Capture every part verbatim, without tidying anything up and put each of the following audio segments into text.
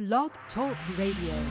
Blog Talk Radio.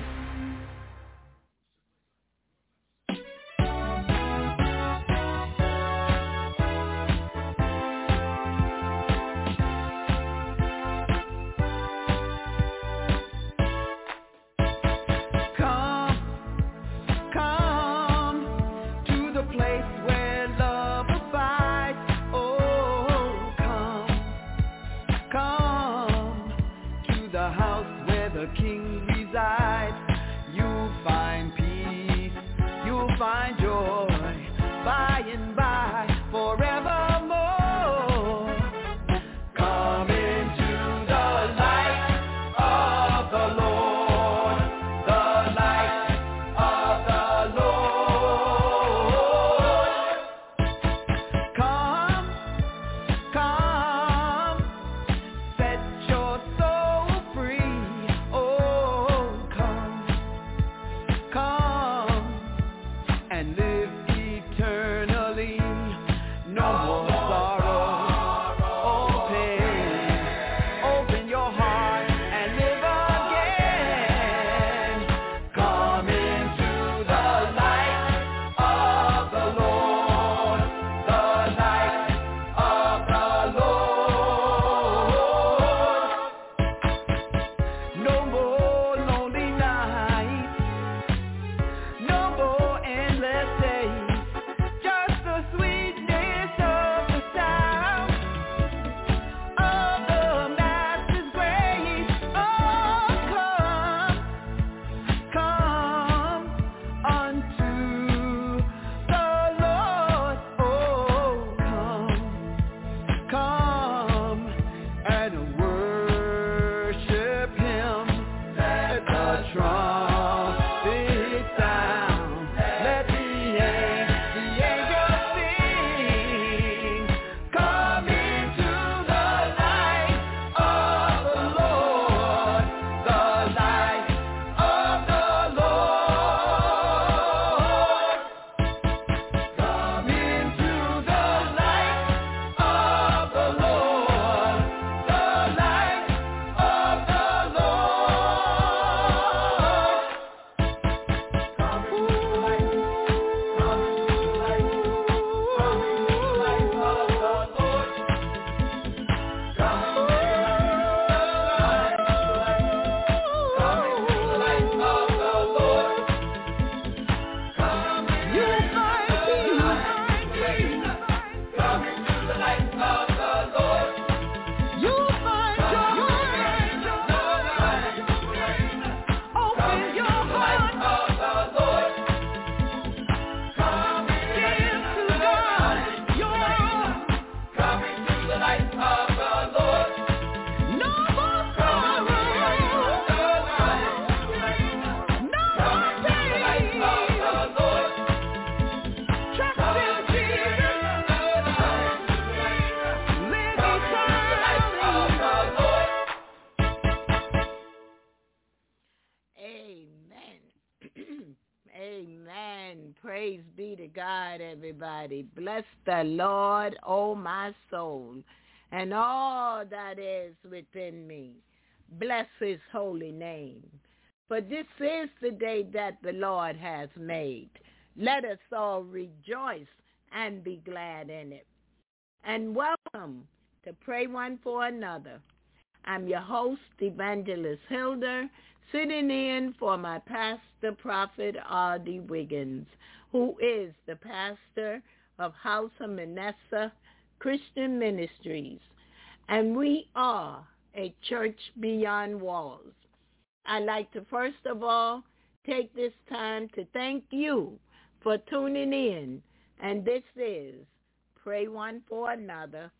Everybody, bless the Lord, oh my soul, and all that is within me. Bless his holy name. For this is the day that the Lord has made. Let us all rejoice and be glad in it. And welcome to Pray One for Another. I'm your host, Evangelist Hilda, sitting in for my pastor, Prophet R D Wiggins, who is the pastor of House of Manasseh Christian Ministries. And we are a church beyond walls. I'd like to first of all take this time to thank you for tuning in. And this is Pray One for Another,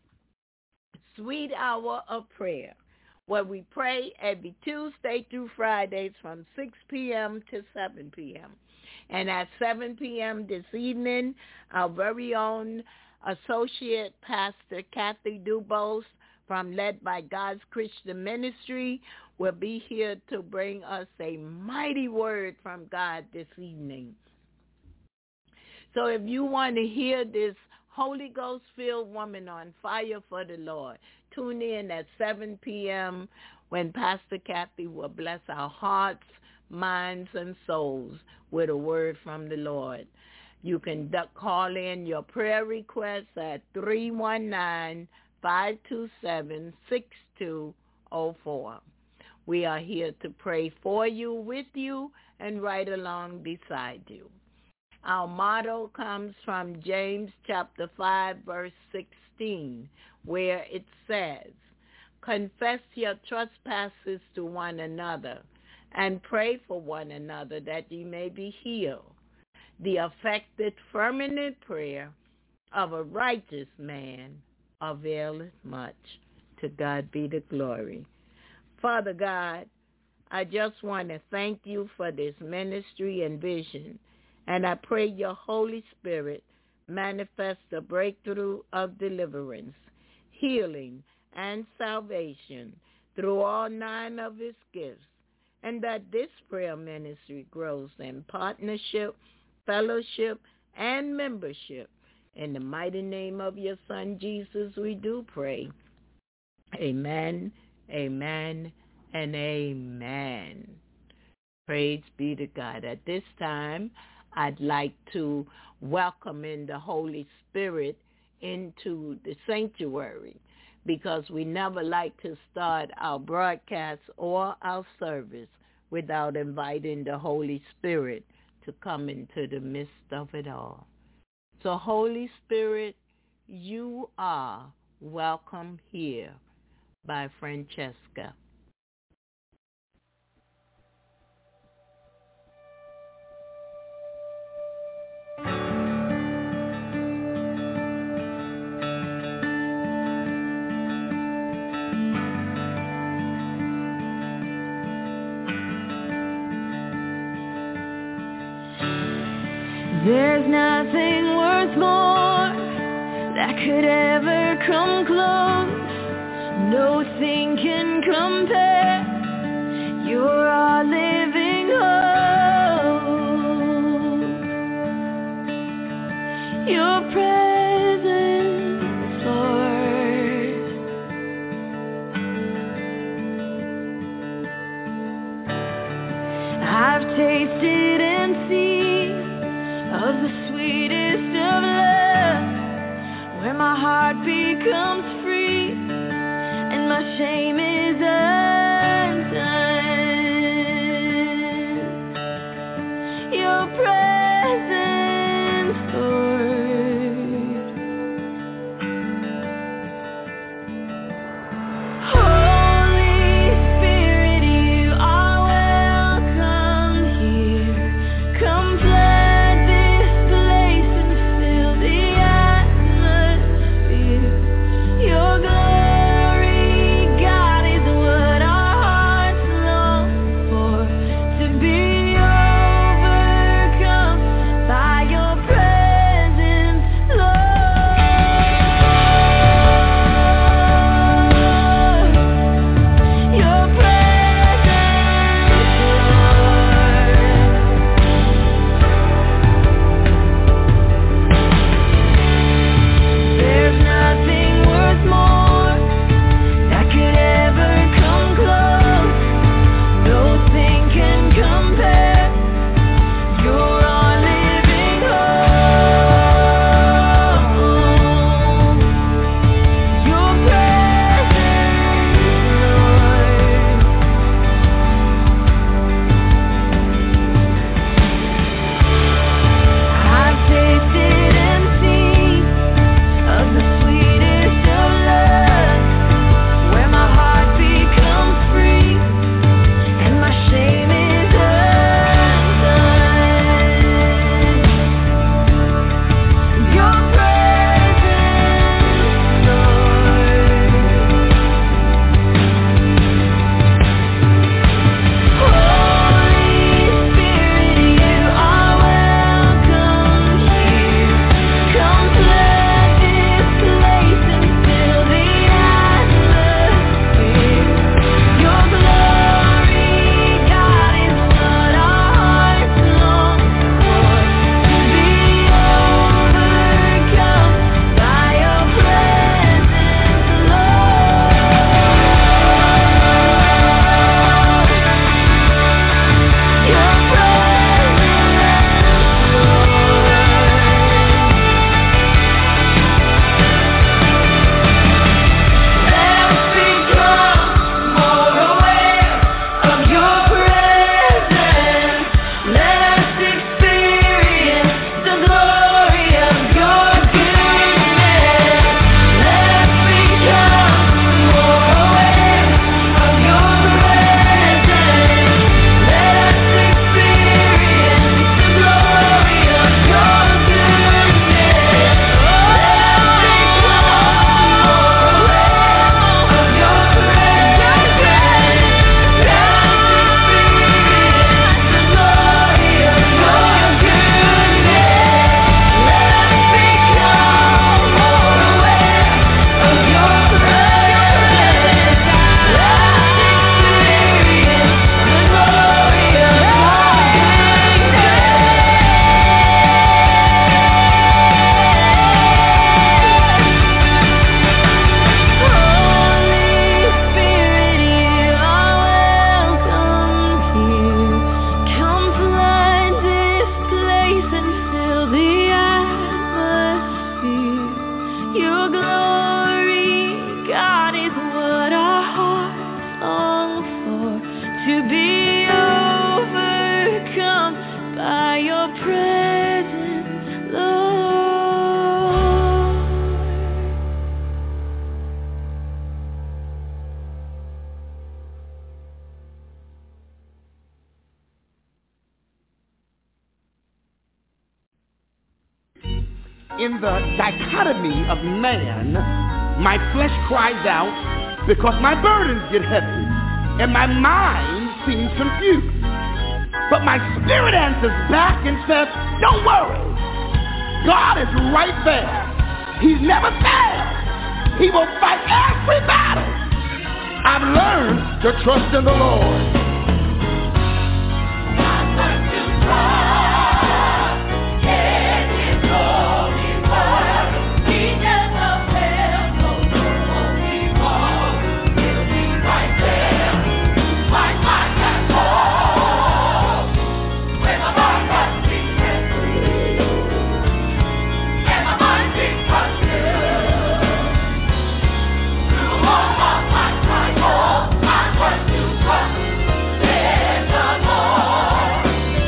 Sweet Hour of Prayer, where we pray every Tuesday through Fridays from six p.m. to seven p.m. And at seven p.m. this evening, our very own Associate Pastor Kathy Dubose from Led by God's Christian Ministry will be here to bring us a mighty word from God this evening. So if you want to hear this Holy Ghost-filled woman on fire for the Lord, tune in at seven p.m. when Pastor Kathy will bless our hearts, minds, and souls with a word from the Lord. You can duck call in your prayer requests at three one nine, five two seven, six two zero four. We are here to pray for you, with you, and right along beside you. Our motto comes from James chapter five, verse sixteen, where it says, confess your trespasses to one another and pray for one another that ye may be healed. The effective, fervent prayer of a righteous man availeth much. To God be the glory. Father God, I just want to thank you for this ministry and vision, and I pray your Holy Spirit manifest the breakthrough of deliverance, healing, and salvation through all nine of his gifts, and that this prayer ministry grows in partnership, fellowship, and membership. In the mighty name of your Son, Jesus, we do pray. Amen, amen, and amen. Praise be to God. At this time, I'd like to welcome in the Holy Spirit into the sanctuary, because we never like to start our broadcast or our service without inviting the Holy Spirit to come into the midst of it all. So, Holy Spirit, you are welcome here by Francesca. There's nothing worth more that could ever come close. Nothing can compare. You're our living hope. Your presence, Lord. I've tasted and seen of the sweetest of love, where my heart becomes free and my shame is undone. Your presence, Lord. Holy Spirit, you are welcome here. Come flood this place and fill the atmosphere. Your glory, God, in the dichotomy of man, my flesh cries out because my burdens get heavy and my mind seems confused. But my spirit answers back and says, don't worry. God is right there. He's never failed. He will fight every battle. I've learned to trust in the Lord. I've learned to trust in His holy word. He never fails, so you won't be wrong. He'll be right there. My mind has hope when my heart has been empty and my mind being consumed. Through all of my trials, I've learned to trust in the Lord.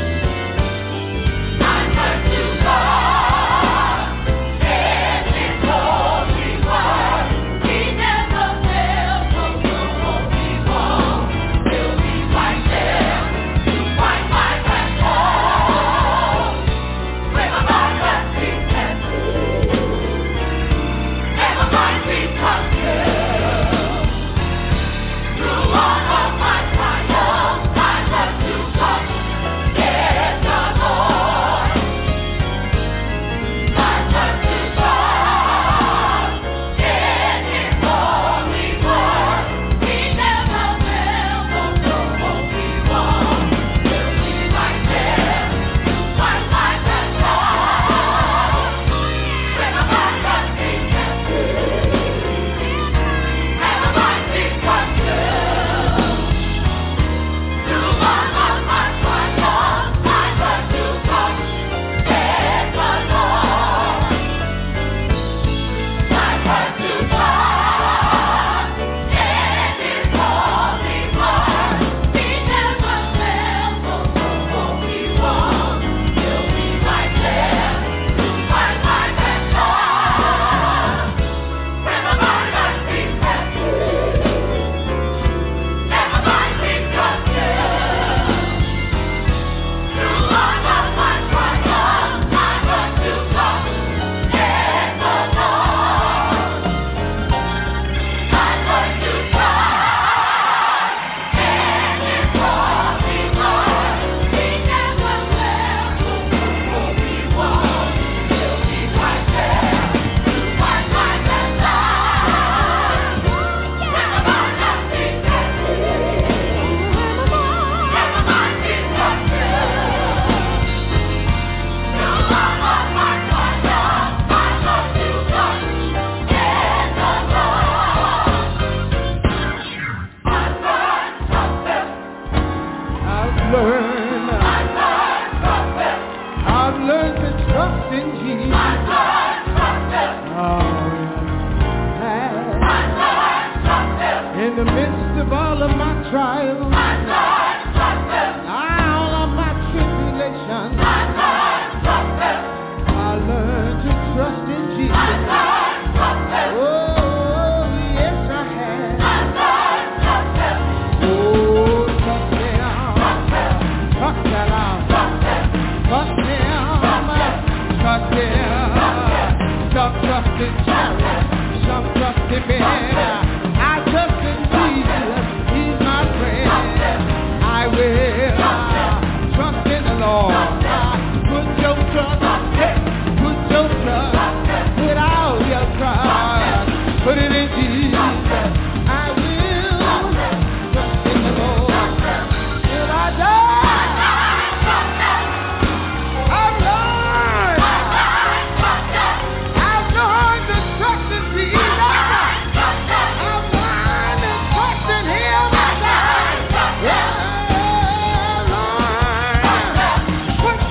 I've learned to trust in His holy word. He never fails, so you won't be wrong. He'll be right there to fight my battle when my heart has been empty and my mind being consumed. Through all of my trials, I've learned to trust in the Lord. I've learned to trust in His holy word. He never fails, so you won't be wrong. He'll be right there to fight my battle when my heart has been empty and my mind being consumed. Through all of my trials, I've learned to trust in the Lord. I've learned to trust in His holy word. He never fails, so you won't be wrong. He'll be right there to fight my battle when my heart has been empty and my mind being consumed. Through all of my trials, I've learned to trust in the Lord. I've learned to trust in His holy word. He never fails, so you won't be wrong. He'll be right there to fight my battle when my heart has been empty and my mind being consumed. Through all of my trials, I've learned to trust in the Lord. I've learned something. I've learned, I've learned something. I've learned to trust in Jesus. I've learned something. Oh, yeah. I've learned something. In the midst of all of my trials, I've learned something. all of my tribulations, I've learned something. I learned to trust in Jesus. I've learned something. Oh, yes, I have. I've learned something. Oh, trust Him. Trust that out. Trust Him. Trust Him. Some trust in chariots, some trust in men. I trust in Jesus. He's my friend. I will trust in the Lord. Put your trust, put your trust, put all your trust, put it in Jesus. I will trust in the Lord. Till I die, I've learned, I've learned to trust in Jesus. I've learned to trust in Him. Yeah, Lord. Put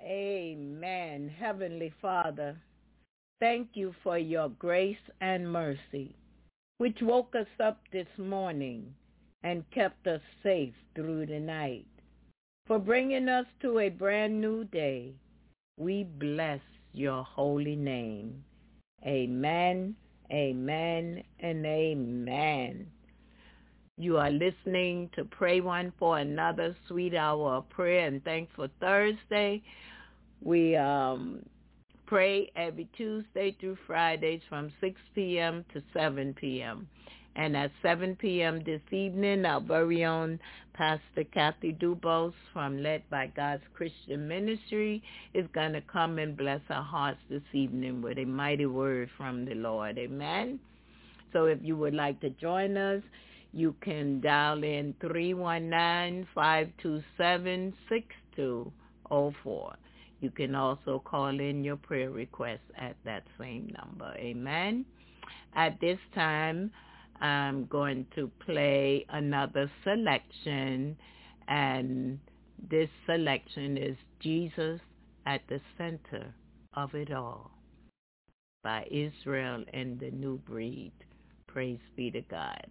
Amen. Heavenly Father, thank you for your grace and mercy, which woke us up this morning and kept us safe through the night. For bringing us to a brand new day, we bless your holy name. Amen, amen, and amen. You are listening to Pray One for Another, Sweet Hour of Prayer and Thankful Thursday. We um, pray every Tuesday through Fridays from six p.m. to seven p.m. And at seven p.m. this evening, our very own Pastor Kathy Dubose from Led by God's Christian Ministry is going to come and bless our hearts this evening with a mighty word from the Lord. Amen. So if you would like to join us, you can dial in three one nine, five two seven, six two zero four. You can also call in your prayer requests at that same number. Amen. At this time, I'm going to play another selection, and this selection is Jesus at the Center of It All by Israel and the New Breed. Praise be to God.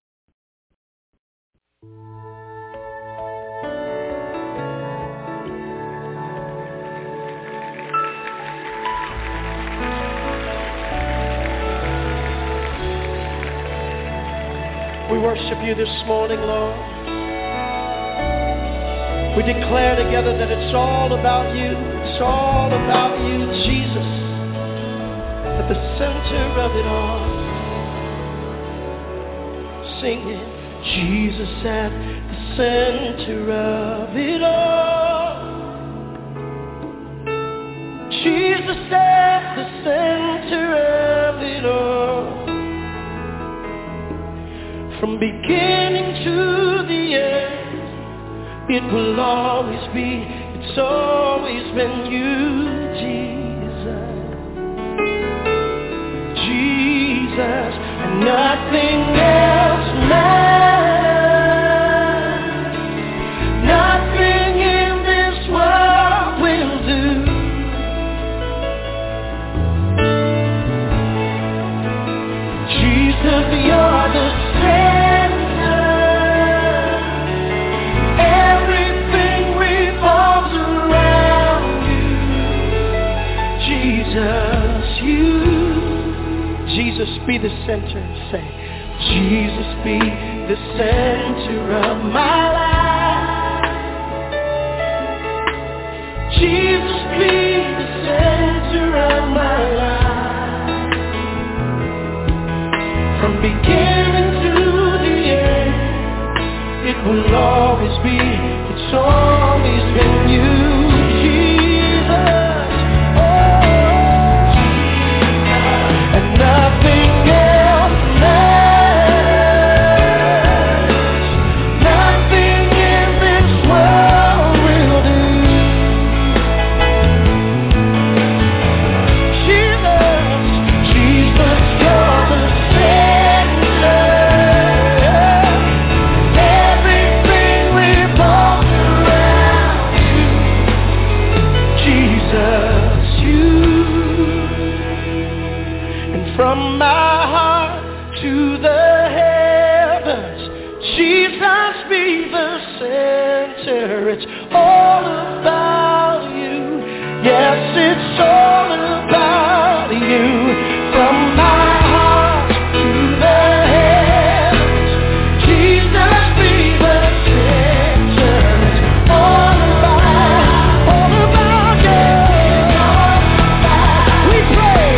We worship you this morning, Lord. We declare together that it's all about you. It's all about you, Jesus, at the center of it all. Singing, Jesus at the center of it all. Jesus at the center of it all. From beginning to the end, it will always be, it's always been you, Jesus. Jesus, and nothing else matters. Nothing in this world will do. Jesus, you're the Jesus be the center, say, Jesus be the center of my life. Jesus be the center of my life. From beginning to the end, it will always be, it's always been you, Jesus. Nothing else matters. Nothing in this world will do. Jesus, Jesus, you're the center. Everything revolves around you. Jesus, you. From my heart to the heavens, Jesus be the center. It's all about you. Yes, it's all about you. From my heart to the heavens, Jesus be the center. It's all about, all about you. We pray.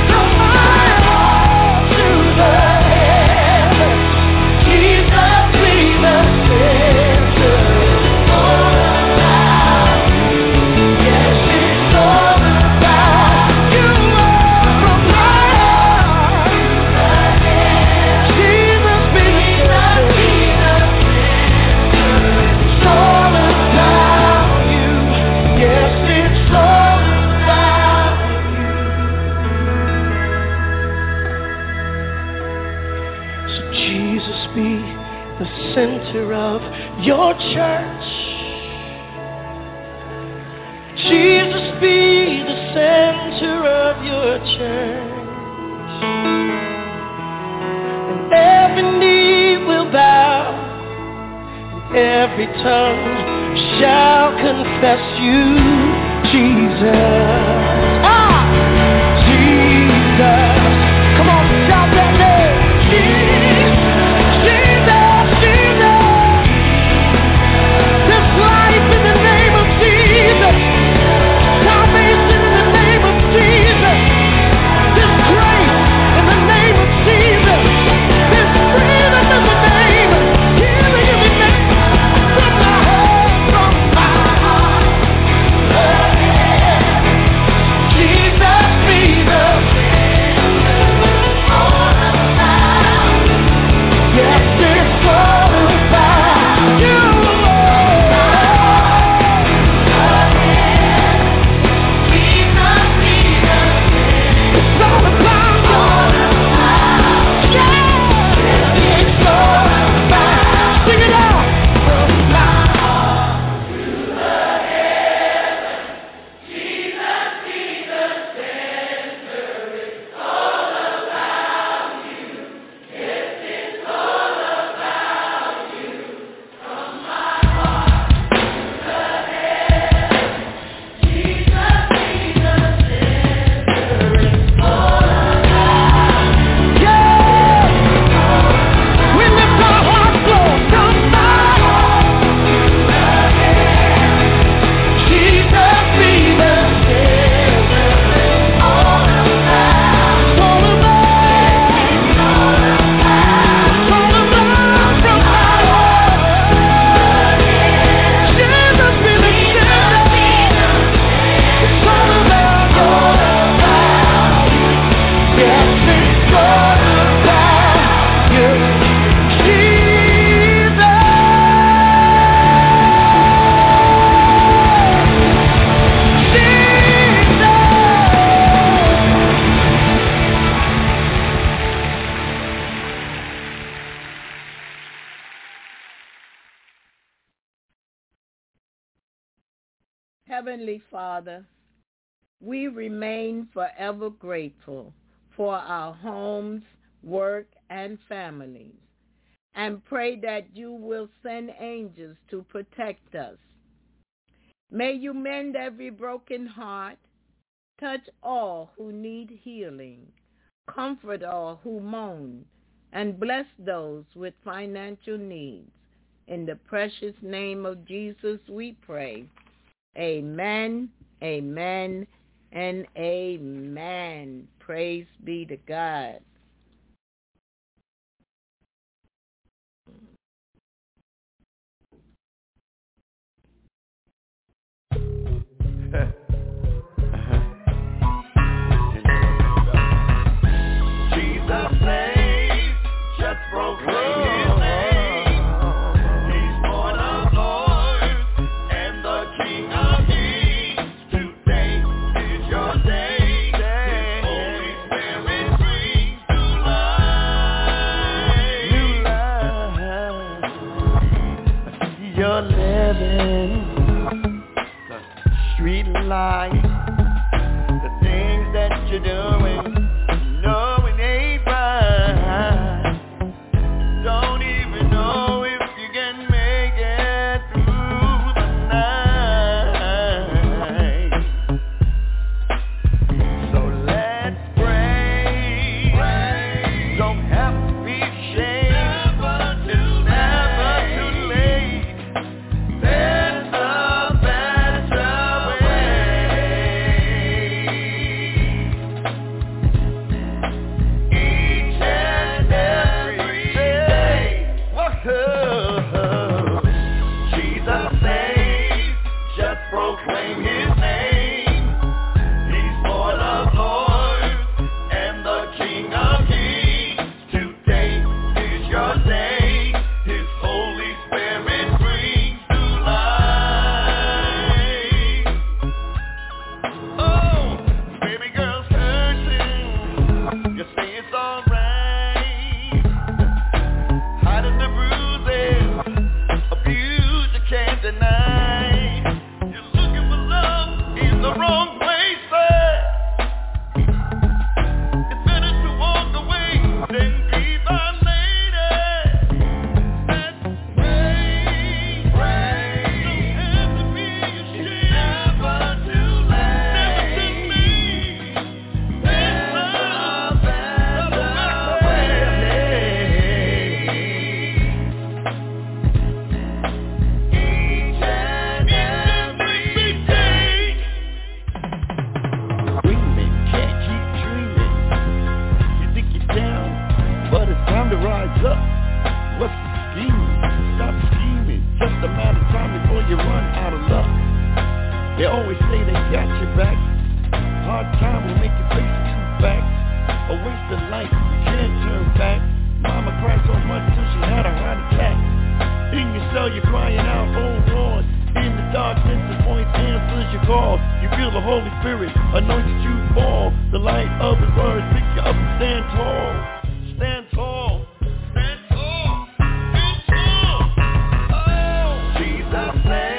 Center of your church. Jesus church. And every knee will bow, and every tongue shall confess you, Jesus. Ah! Jesus. Come on, shout that name. Jesus, Jesus, Jesus. There's life in the name of Jesus. Salvation in the name of Jesus. There's grace in the name of Jesus. There's freedom in the name. Healing in the name. From my heart, from my heart. Jesus be the yes, it's all about you, Lord. Jesus be the it's all about you. Yeah, it's all about. Sing it out. From my heart to the heavens, Jesus be the center. It's all about you. Yes, it's all about you. From my heart to the heavens, Jesus be the center. It's all about you. Yeah. We lift our hearts, Lord, from my heart to the heavens. Jesus be the center. It's all about. It's all about. It's all about. It's all about from my heart. Jesus be the center. It's all about. All about you. Yes, it's all about you, Jesus. Heavenly Father, we remain forever grateful for our homes, work, and families, and pray that you will send angels to protect us. May you mend every broken heart, touch all who need healing, comfort all who mourn, and bless those with financial needs. In the precious name of Jesus we pray. Amen, amen, and amen. Praise be to God. Jesus saves, just proclaim his name. He's Lord of lords and the King of kings. Today is your day. His Holy Spirit brings to life. New life. You're living street life. The things that you're doing, no, it ain't right. Don't even know if you can make it through the night. So let's pray. Pray. Don't have to be ashamed. Never too late. Never too late. There's a better way. Each and every day. Whoa. Jesus saves, just proclaim his name. He's Lord of lords and the King of kings. Today is your day. His Holy Spirit brings to life. Oh, baby girl's hurting. You say it's alright. Hiding the bruises, abuse you can't deny. You're looking for love. They always say they got your back. Hard time will make you face two facts. A waste of life, you can't turn back. Mama cried so much till she had a heart attack. In your cell you're crying out, oh Lord. In the darkness the voice answers your call. You feel the Holy Spirit anointed you to fall. The light of his words pick you up and stand tall. Stand tall. Stand tall. Stand tall. Oh, Jesus name.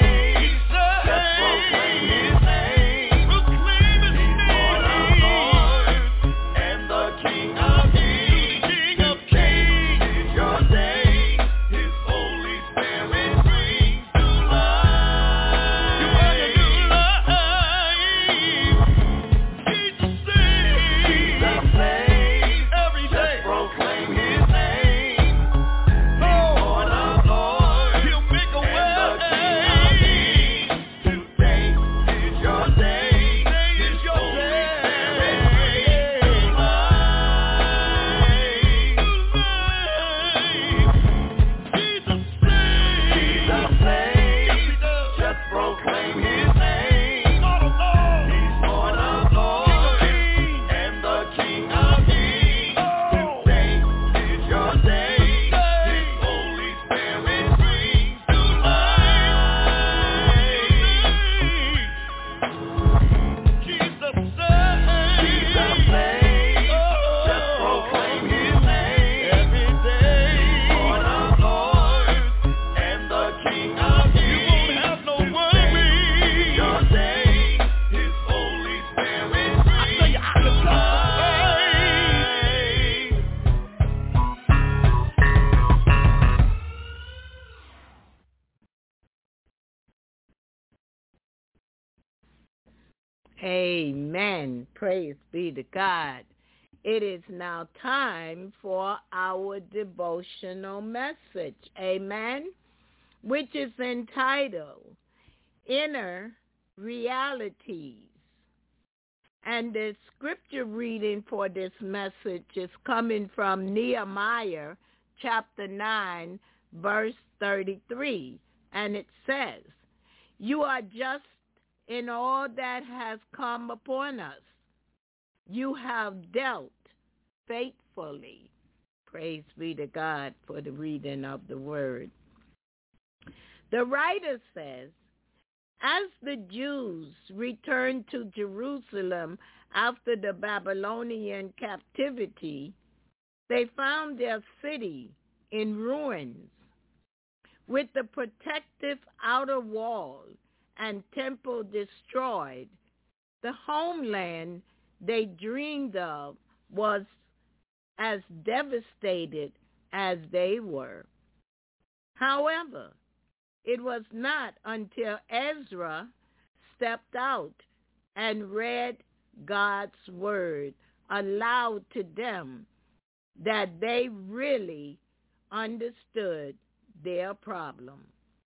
Amen. Praise be to God. It is now time for our devotional message. Amen. Which is entitled Inner Realities. And the scripture reading for this message is coming from Nehemiah chapter nine, verse thirty-three. And it says, "You are just in all that has come upon us. You have dealt faithfully." Praise be to God for the reading of the word. The writer says, as the Jews returned to Jerusalem after the Babylonian captivity, they found their city in ruins, with the protective outer wall and temple destroyed. The homeland they dreamed of was as devastated as they were. However, it was not until Ezra stepped out and read God's word aloud to them that they really understood their problem.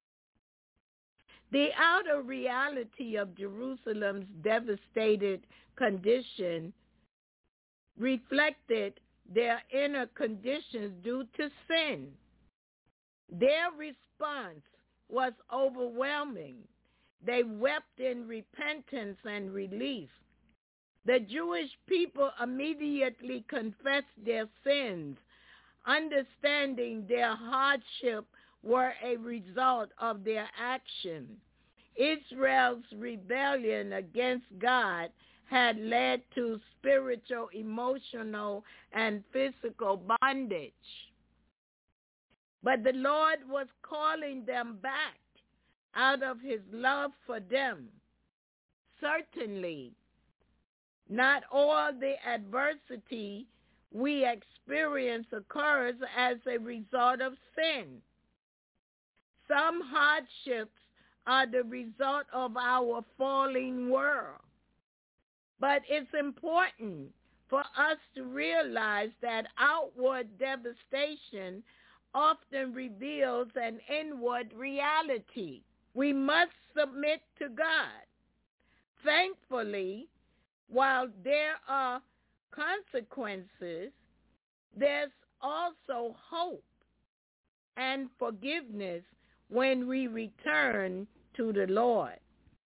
The outer reality of Jerusalem's devastated condition reflected their inner conditions due to sin. Their response was overwhelming. They wept in repentance and relief. The Jewish people immediately confessed their sins, understanding their hardship were a result of their action. Israel's rebellion against God had led to spiritual, emotional, and physical bondage. But the Lord was calling them back out of his love for them. Certainly, not all the adversity we experience occurs as a result of sin. Some hardships are the result of our falling world. But it's important for us to realize that outward devastation often reveals an inward reality. We must submit to God. Thankfully, while there are consequences, there's also hope and forgiveness when we return to the Lord.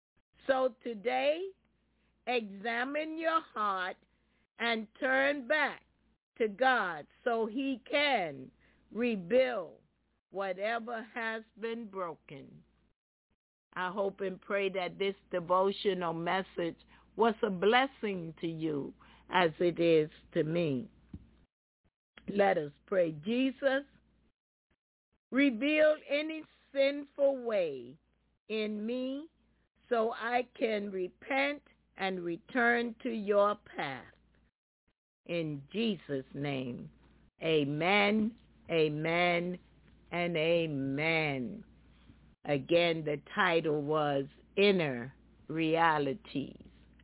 So today, examine your heart and turn back to God so he can rebuild whatever has been broken. I hope and pray that this devotional message was a blessing to you as it is to me. Let us pray. Jesus, reveal any sinful way in me so I can repent and return to your path. In Jesus' name, amen, amen, and amen. Again, the title was Inner Realities.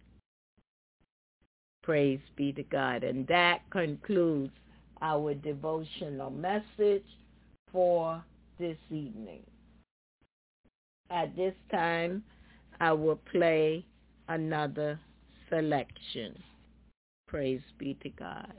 Praise be to God. And that concludes our devotional message for this evening. At this time, I will play another selection. Praise be to God.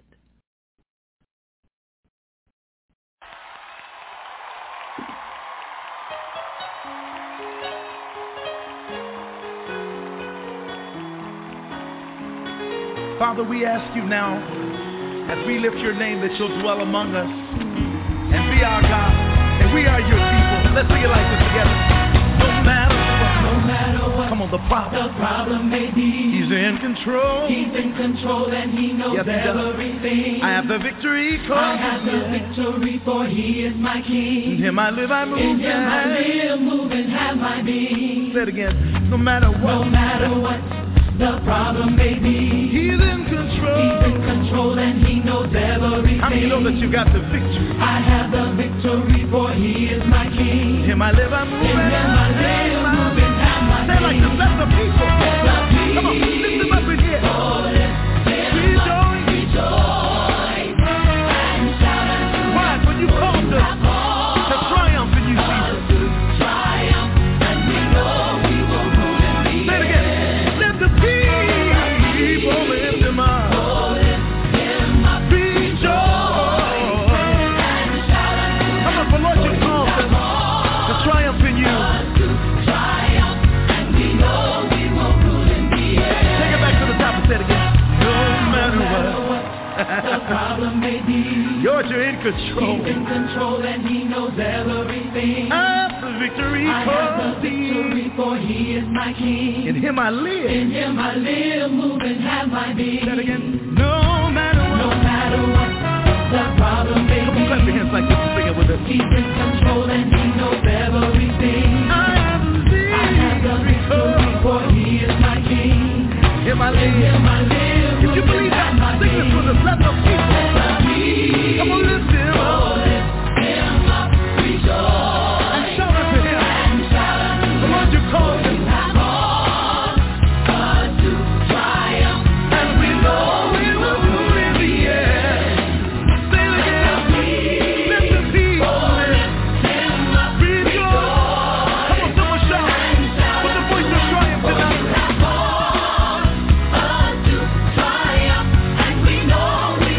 Father, we ask you now, as we lift your name, that you'll dwell among us and be our God, and we are your people. Let's sing it like this together. No matter what, No matter what come on, the problem, the problem may be, he's in control. he's in control and he knows Yes, he does. everything. I have the victory, I cause have the victory, for he is my in king. him I live, I move, In him I and live, move, and have my being. say it again. No matter No what, matter what the problem may be, he's in control. he's in control and he knows everything. How many know that you got the victory? I have the victory, for he is my king. In him I live, I move, In and him I live, move, and have my say it like this, let the people. Come on, lift them up in here. Oh, lift him up, rejoice, and shout unto Why? For you called us to triumph in you, Jesus. triumph, and we know we will rule in the Say it again. Let the people lift him up. Oh, lift him up, Rejoice. and shout unto Come on, for Lord, you called us to triumph in you. to triumph, and we know we will rule in the air. Take it back to the top and say it again. No matter No matter what, what the problem may be, Lord, you're in control. he's in control and he knows everything. I have the victory, I have the cause victory, for he is my king. in him I live. In him I live, move, and have my being. Say it again. No matter No what. matter what the problem may Come on, clap your be, hands like this and sing it with us. he's in control and he knows everything. I have the I have the victory, victory, for he is my king. in him I In live. him I live, If you move, believe and that, have my sing this with being. us. Let the people. Come on, lift him Oh, up lift him up, rejoice, and shout unto him. and shout unto The Lord you called us, Have called us to triumph, and we know we will rule in the air. Say it again. Let the people lift him up, rejoice. Come on, someone shout with the voice of triumph tonight. have called us to triumph, and we know we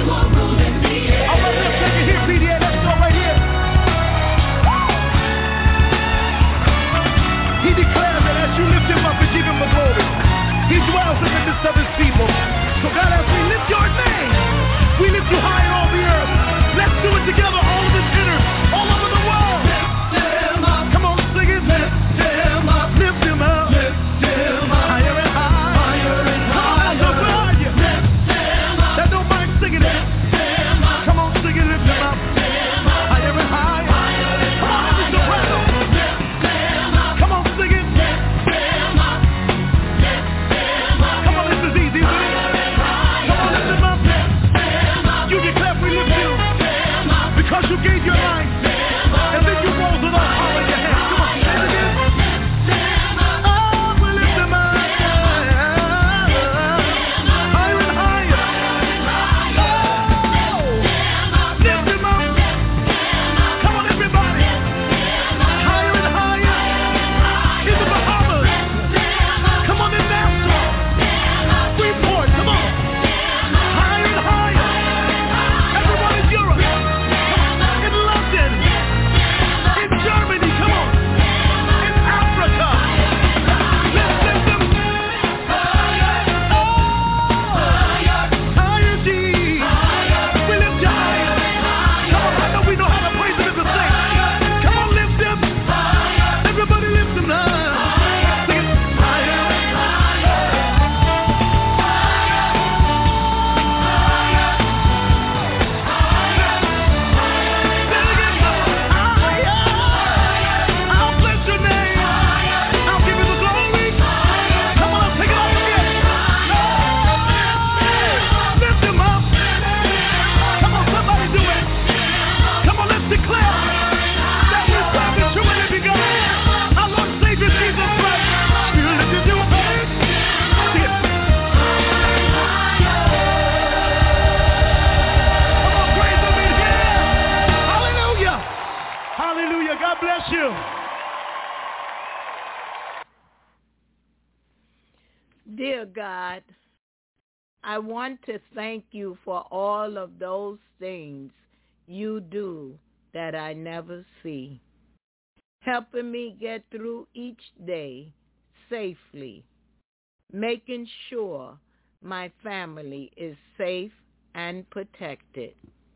Dear God, I want to thank you for all of those things you do that I never see, helping me get through each day safely, making sure my family is safe and protected,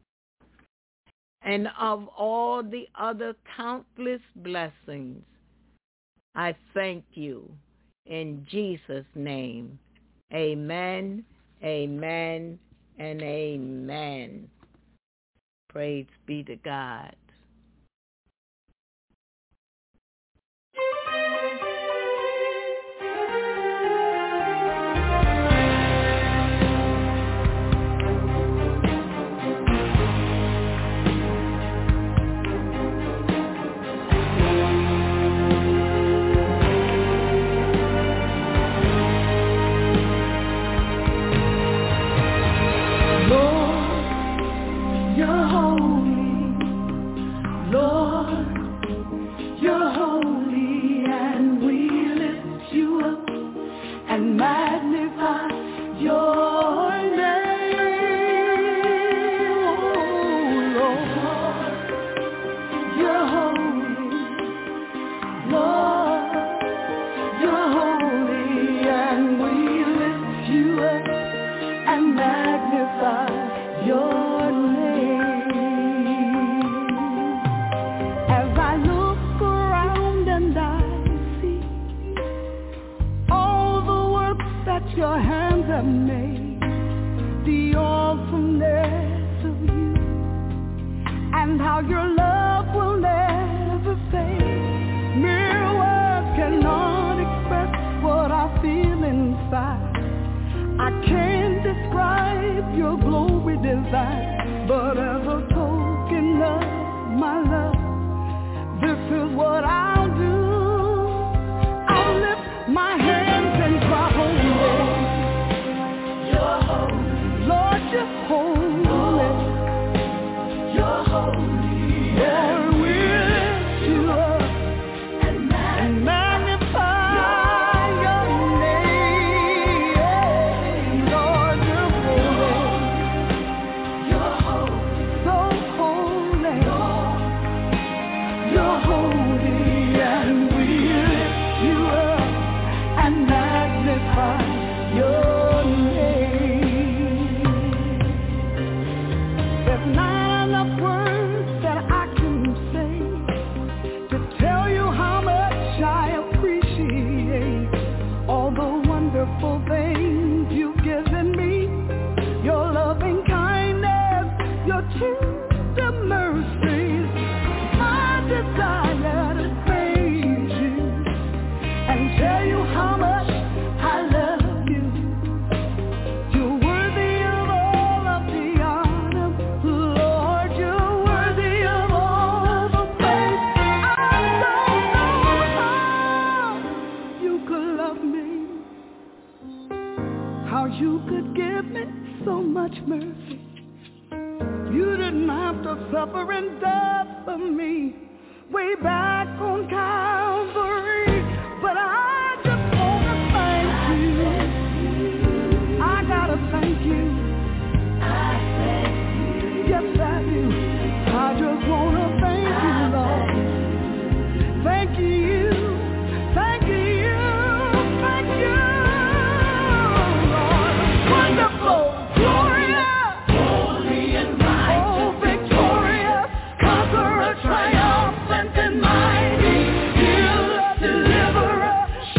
and of all the other countless blessings. I thank you in Jesus' name. Amen, amen, and amen. Praise be to God. Triumphant and mighty, healer, deliverer,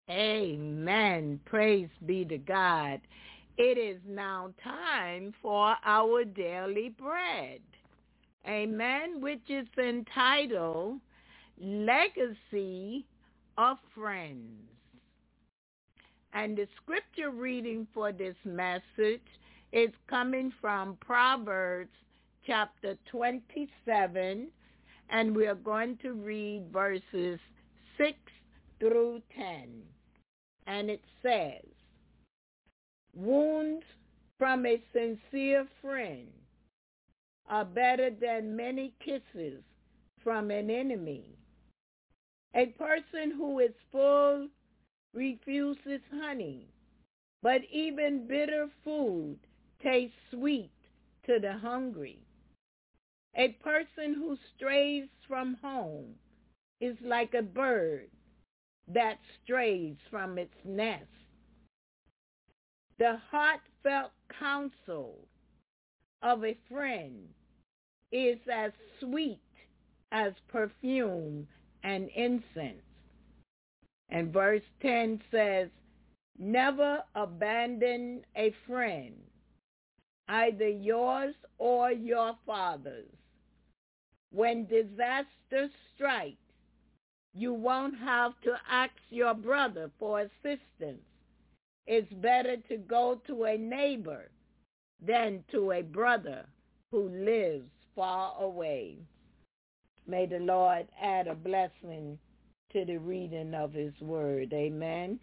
Amen. Praise be to God. It is now time for our daily bread. Amen, which is entitled Legacy of Friends. And the scripture reading for this message is coming from Proverbs chapter twenty-seven, and we are going to read verses six through ten. And it says, wounds from a sincere friend are better than many kisses from an enemy. A person who is full refuses honey, but even bitter food tastes sweet to the hungry. A person who strays from home is like a bird that strays from its nest. The heartfelt counsel of a friend is as sweet as perfume and incense. And verse ten says, never abandon a friend, either yours or your father's. When disaster strikes, you won't have to ask your brother for assistance. It's better to go to a neighbor than to a brother who lives far away. May the Lord add a blessing to the reading of his word. Amen.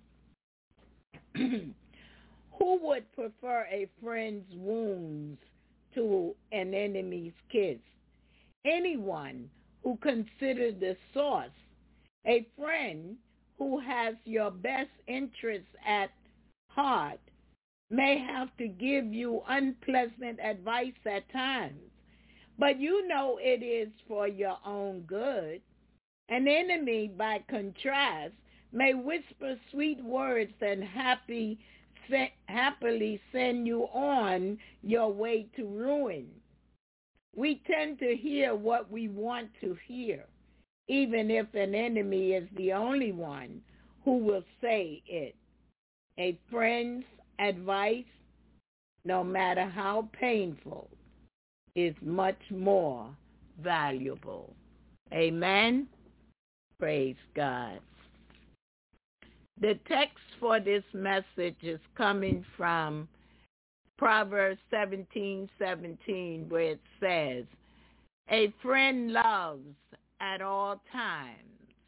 Who would prefer a friend's wounds to an enemy's kiss? Anyone who considers the source, a friend who has your best interests at heart, may have to give you unpleasant advice at times, but you know it is for your own good. An enemy, by contrast, may whisper sweet words and happy, happily send you on your way to ruin. We tend to hear what we want to hear, even if an enemy is the only one who will say it. A friend's advice, no matter how painful, is much more valuable. Amen. Praise God. The text for this message is coming from Proverbs seventeen seventeen, where it says, a friend loves at all times.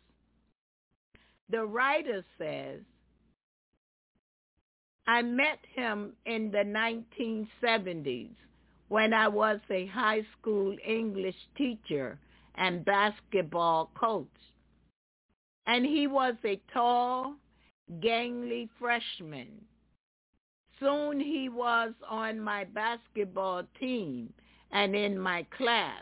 The writer says, I met him in the nineteen seventies when I was a high school English teacher and basketball coach. And he was a tall, gangly freshman. Soon he was on my basketball team and in my class.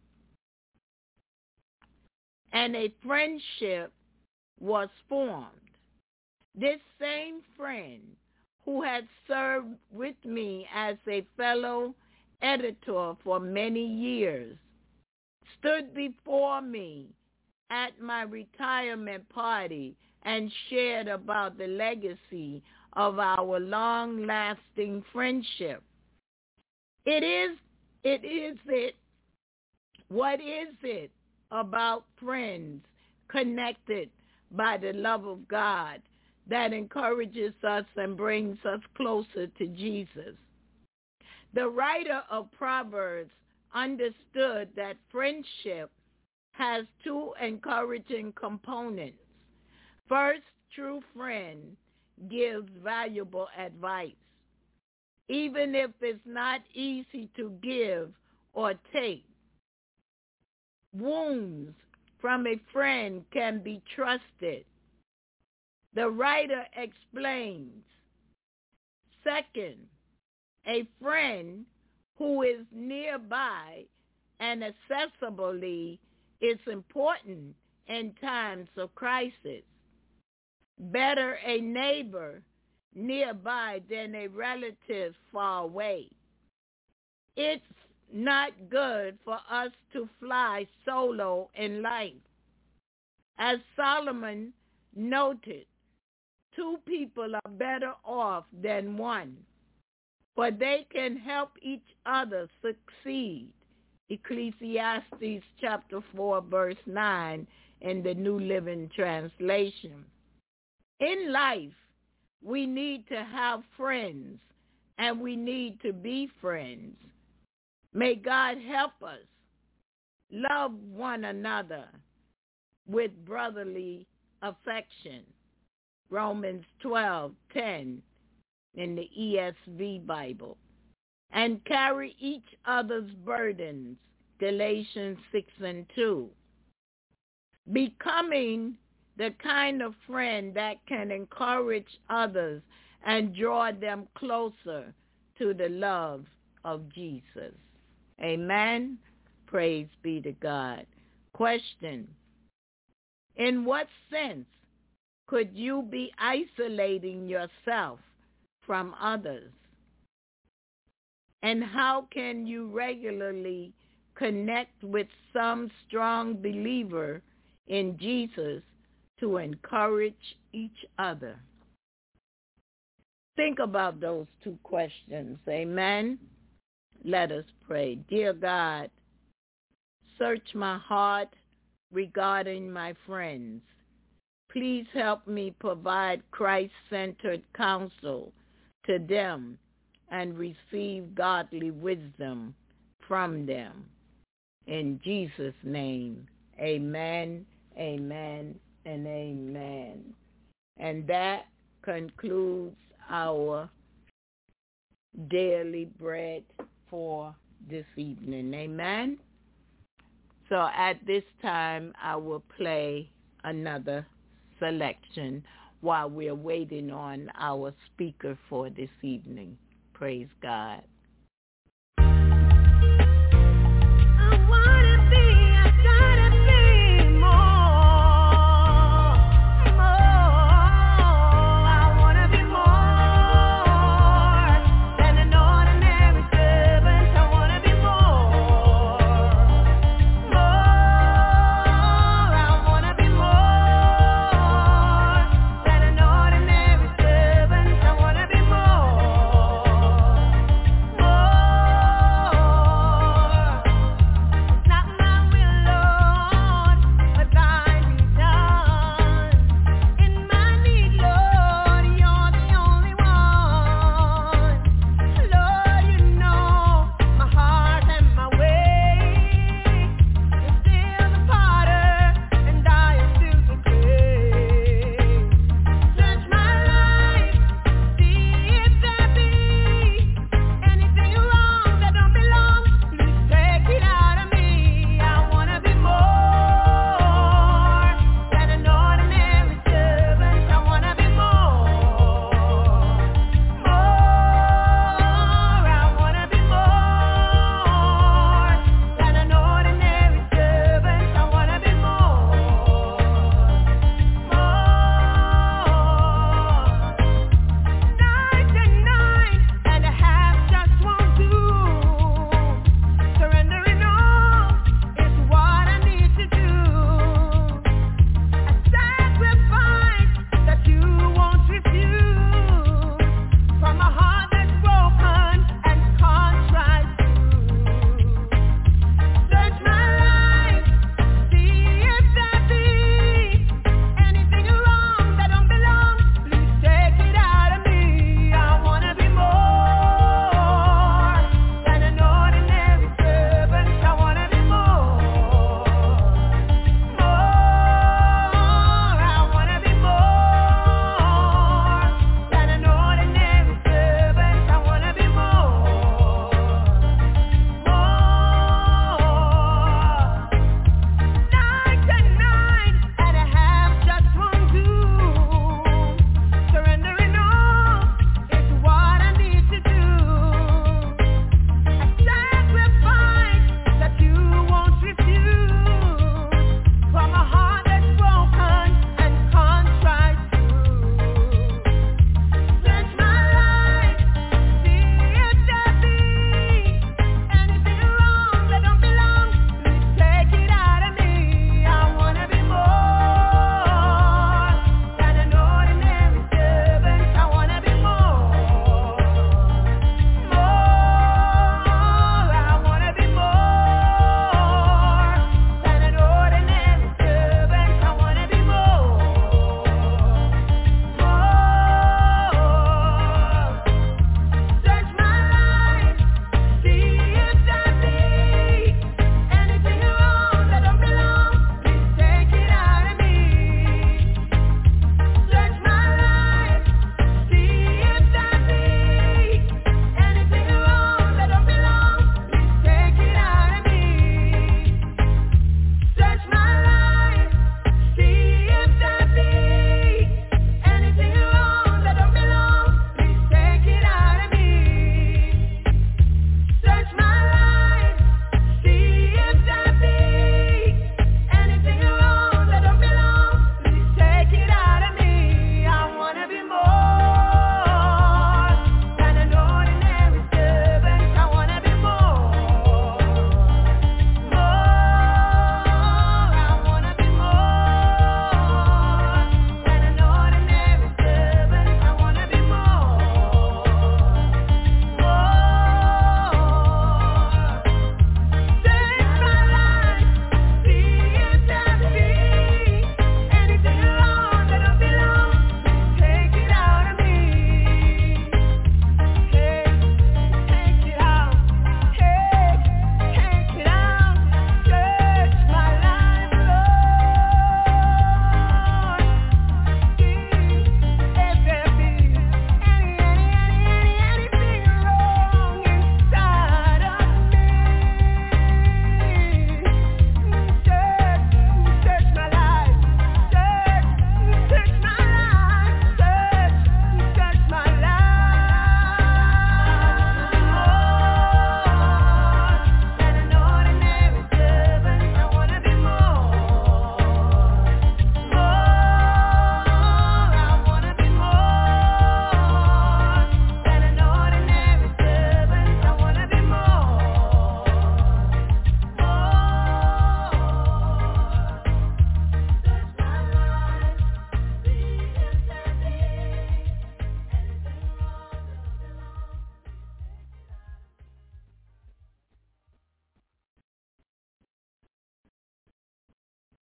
And a friendship was formed. This same friend, who had served with me as a fellow editor for many years, stood before me at my retirement party and shared about the legacy of our long-lasting friendship. It is, it is it, what is it about friends connected by the love of God that encourages us and brings us closer to Jesus? The writer of Proverbs understood that friendship has two encouraging components. First, true friend gives valuable advice, even if it's not easy to give or take. Wounds from a friend can be trusted. The writer explains. Second, a friend who is nearby and accessibly is important in times of crisis. Better a neighbor nearby than a relative far away. It's not good for us to fly solo in life. As Solomon noted, two people are better off than one, for they can help each other succeed. Ecclesiastes chapter four, verse nine in the New Living Translation. In life, we need to have friends, and we need to be friends. May God help us love one another with brotherly affection. Romans twelve ten in the E S V Bible. And carry each other's burdens. Galatians six and two. Becoming the kind of friend that can encourage others and draw them closer to the love of Jesus. Amen. Praise be to God. Question: in what sense could you be isolating yourself from others? And how can you regularly connect with some strong believer in Jesus to encourage each other? Think about those two questions. Amen. Let us pray. Dear God, search my heart regarding my friends. Please help me provide Christ-centered counsel to them and receive godly wisdom from them. In Jesus' name, amen, amen, and amen. And that concludes our daily bread for this evening. Amen. So at this time, I will play another selection while we're waiting on our speaker for this evening. Praise God.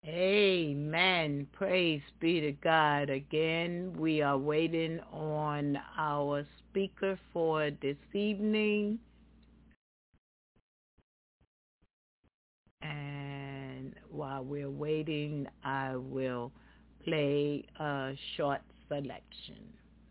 Amen. Praise be to God. Again, we are waiting on our speaker for this evening. And while we're waiting, I will play a short selection.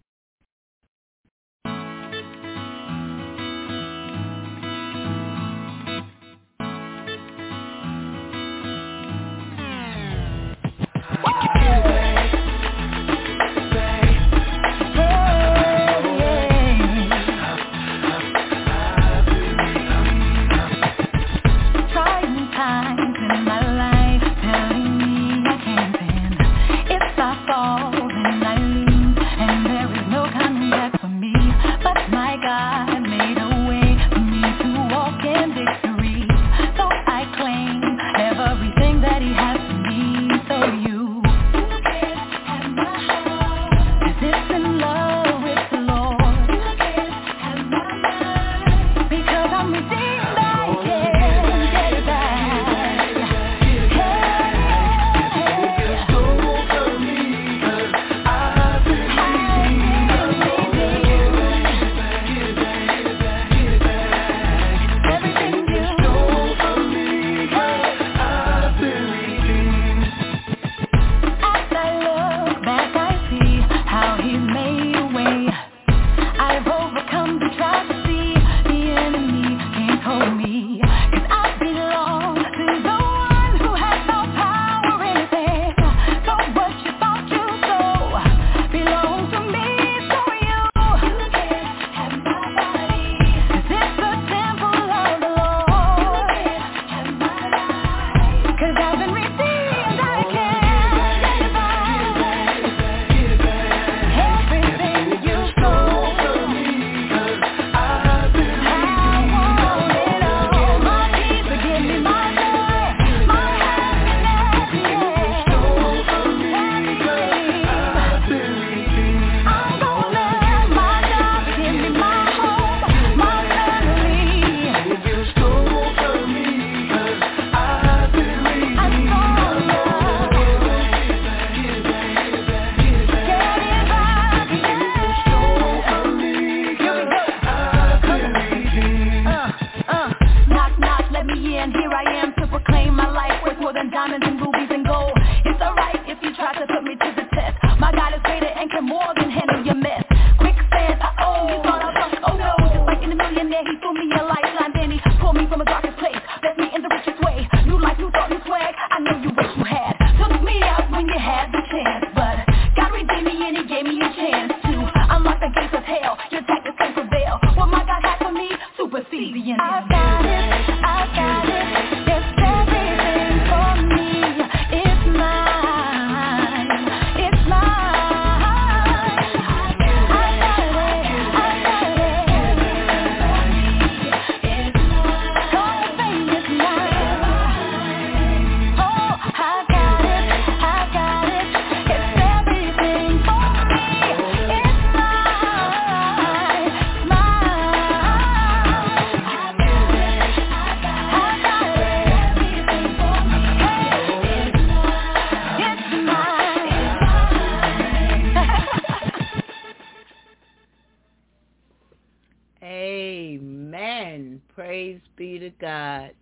Amen. Praise be to God.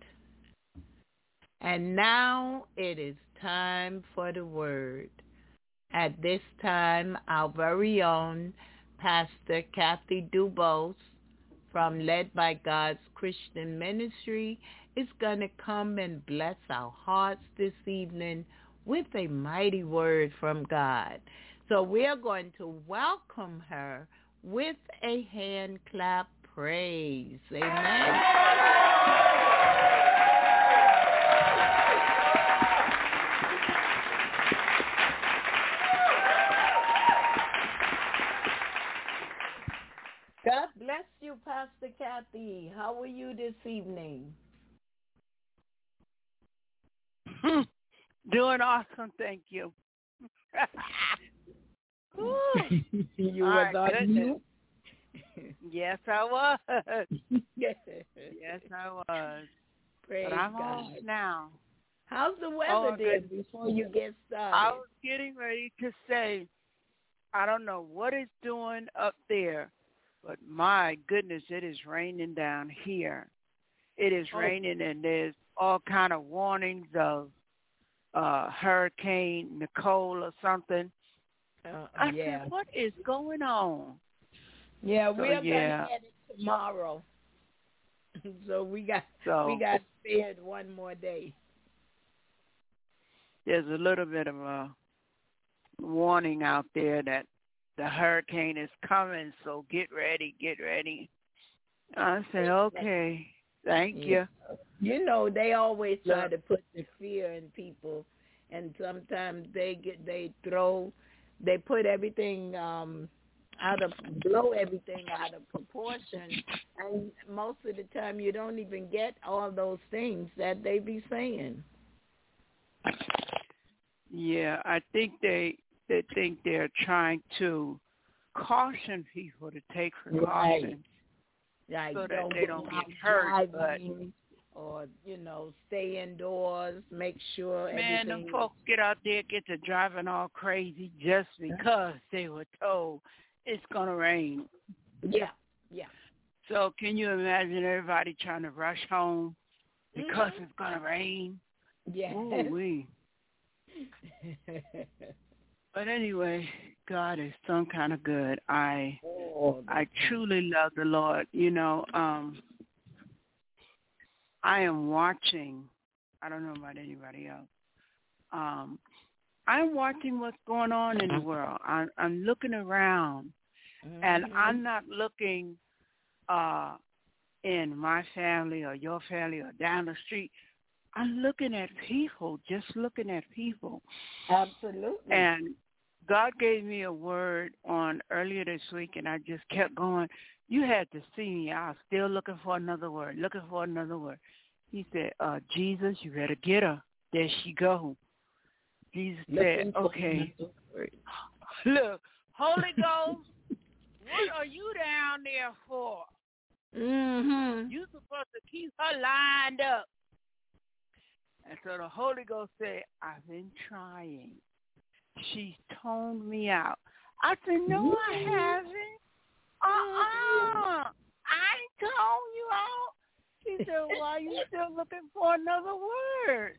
And now it is time for the word. At this time, our very own Pastor Kathy Dubose from Led by God's Christian Ministry is going to come and bless our hearts this evening with a mighty word from God. So we're going to welcome her with a hand clap praise. Amen. God bless you, Pastor Kathy. How are you this evening? Doing awesome, thank you. You was on mute? Yes, I was. Yes, yes, I was. Praise but I'm God. off now. How's the weather Oh, there good. before you get started? I was getting ready to say, I don't know what it's doing up there, but my goodness, it is raining down here. It is Oh. raining, and there's all kind of warnings of uh, Hurricane Nicole or something. Uh, I yeah. said, what is going on? Yeah, So, we're yeah. gonna get it tomorrow. So we got So we got spared one more day. there's a little bit of a warning out there that the hurricane is coming, so get ready, get ready. I said, okay, thank Yeah. you. You know, they always try Yeah. to put the fear in people, and sometimes they get they throw, they put everything um out of blow everything out of proportion, and most of the time you don't even get all those things that they be saying. Yeah, I think they they think they're trying to caution people to take precautions Like so that don't they go don't out get hurt. But driving, or you know, stay indoors, make sure man, them everything. folks get out there, get to driving all crazy just because they were told it's gonna rain. Yeah, yeah. So can you imagine everybody trying to rush home because Mhm. it's gonna rain? Yeah. Ooh-wee. But anyway, God is some kind of good. I Oh, I truly love the Lord. You know, um, I am watching. I don't know about anybody else. Um, I'm watching what's going on in the world. I'm, I'm looking around, and Mhm. I'm not looking uh, in my family or your family or down the street. I'm looking at people, just looking at people. Absolutely. And God gave me a word on earlier this week, and I just kept going. You had to see me. I was still looking for another word, looking for another word. He said, uh, Jesus, you better get her. There she go. Jesus Looking said, for okay. another word. Look, Holy Ghost, what are you down there for? Mhm. You supposed to keep her lined up. And so the Holy Ghost said, I've been trying. She's toned me out. I said, no, I haven't. Uh-uh. I ain't toned you out. He said, why are you still looking for another word?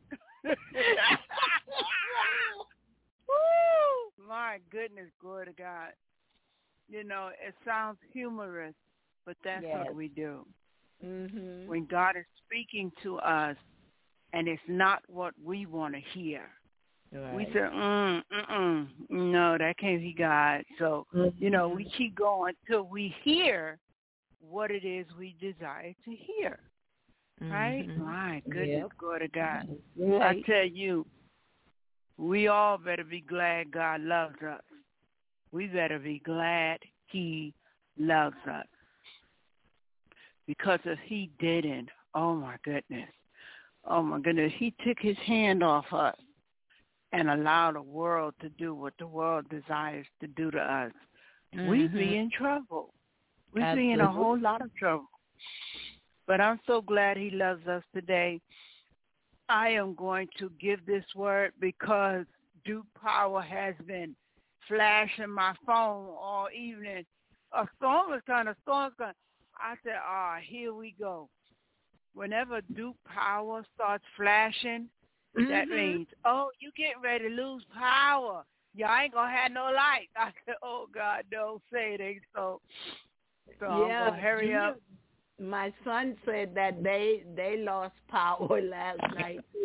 Woo! My goodness, glory to God. You know, it sounds humorous, but that's Yes. what we do. Mhm. When God is speaking to us, and it's not what we want to hear. Right. We say, mm, mm-mm, no, that can't be God. So, Mm-hmm. you know, we keep going till we hear what it is we desire to hear, right? Mhm. My goodness, Yep. glory to God. Right. I tell you, we all better be glad God loves us. We better be glad he loves us. Because if he didn't, oh, my goodness. Oh, my goodness. He took his hand off us and allowed the world to do what the world desires to do to us. Mhm. We'd be in trouble. We'd be in a Absolutely. whole lot of trouble. But I'm so glad he loves us today. I am going to give this word because Duke Power has been flashing my phone all evening. A storm is coming, a storm's coming. I said, ah, here we go. Whenever Duke Power starts flashing, that Mhm. means, oh, you getting ready to lose power. Y'all ain't going to have no light. I said, oh, God, don't say it ain't so. So Yeah, I'm going to hurry you up. know, my son said that they they lost power last night too.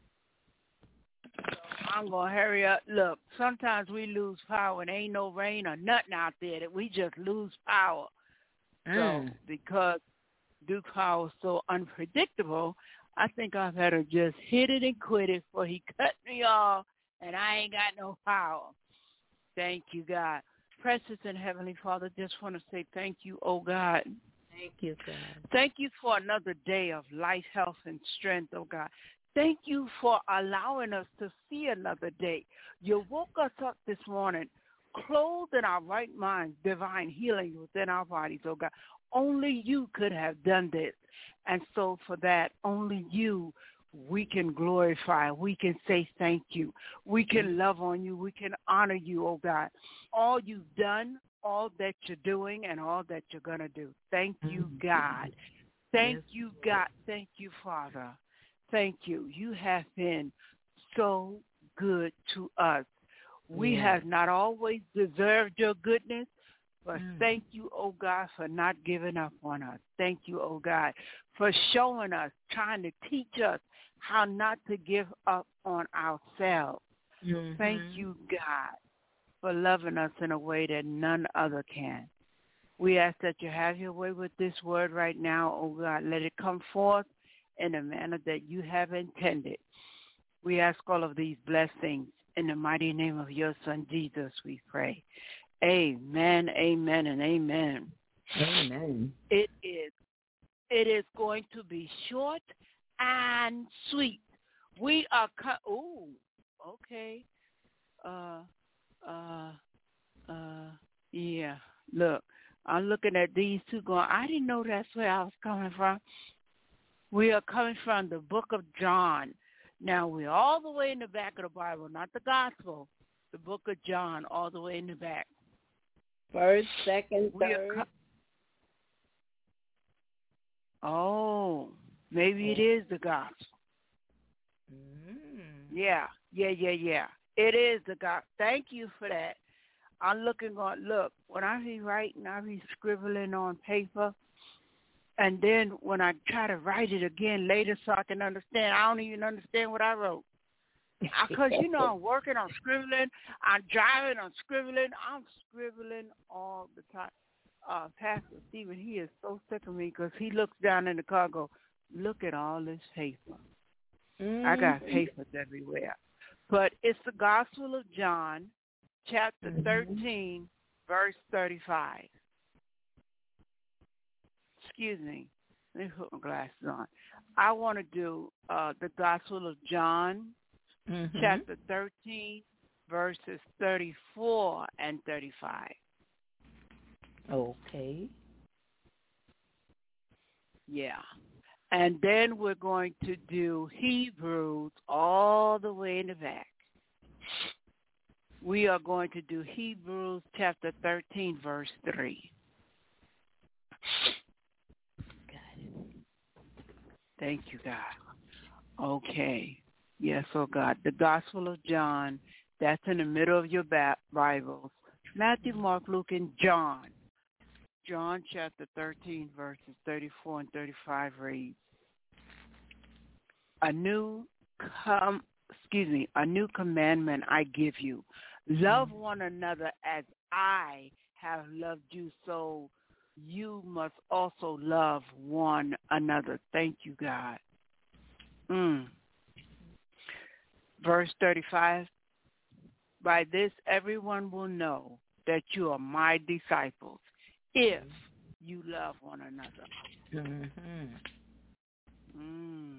I'm going to hurry up. Look, sometimes we lose power and ain't no rain or nothing out there that we just lose power. So Mm. because Duke Power is so unpredictable, I think I better just hit it and quit it before he cut me off and I ain't got no power. Thank you, God. Precious and Heavenly Father, just want to say thank you, oh God. Thank you, God. Thank you for another day of life, health, and strength, oh God. Thank you for allowing us to see another day. You woke us up this morning, clothed in our right minds, divine healing within our bodies, oh God. Only you could have done this. And so for that, only you we can glorify, we can say thank you, we can love on you, we can honor you, oh God. All you've done, all that you're doing, and all that you're going to do. Thank you, God. Thank Yes. you, God. Thank you, Father. Thank you. You have been so good to us. We Yes. have not always deserved your goodness, but Mm. thank you, oh God, for not giving up on us. Thank you, oh God, for showing us, trying to teach us how not to give up on ourselves. Mhm. Thank you, God, for loving us in a way that none other can. We ask that you have your way with this word right now, oh God. Let it come forth in a manner that you have intended. We ask all of these blessings in the mighty name of your Son, Jesus, we pray. Amen, amen, and amen. Amen. It is, it is going to be short and sweet. We are, co- oh, okay. Uh, uh, uh, yeah, look, I'm looking at these two going, I didn't know that's where I was coming from. We are coming from the book of John. Now, we're all the way in the back of the Bible, not the gospel, the book of John, all the way in the back. First, second, We are third. co- oh, maybe it is the gospel. Mm. Yeah, yeah, yeah, yeah. It is the gospel. Thank you for that. I'm looking on, look, when I be writing, I be scribbling on paper, and then when I try to write it again later so I can understand, I don't even understand what I wrote. Because, you know, I'm working, I'm scribbling, I'm driving, I'm scribbling, I'm scribbling all the time. Uh, Pastor Stephen, he is so sick of me because he looks down in the car and goes, look at all this paper. Mm. I got papers everywhere. But it's the Gospel of John, chapter Mhm. thirteen, verse thirty-five. Excuse me. Let me put my glasses on. I want to do uh, the Gospel of John, Mhm. chapter thirteen, verses thirty-four and thirty-five. Okay. Yeah. And then we're going to do Hebrews all the way in the back. We are going to do Hebrews chapter thirteen, verse three. Got it. Thank you, God. Okay. Yes, oh God. The Gospel of John, that's in the middle of your ba- Bibles. Matthew, Mark, Luke, and John. John chapter thirteen, verses thirty-four and thirty-five reads, A new com excuse me, a new commandment I give you. Love one another as I have loved you, so you must also love one another. Thank you, God. Mm. Verse thirty-five, by this everyone will know that you are my disciples if you love one another. Mhm. Mm.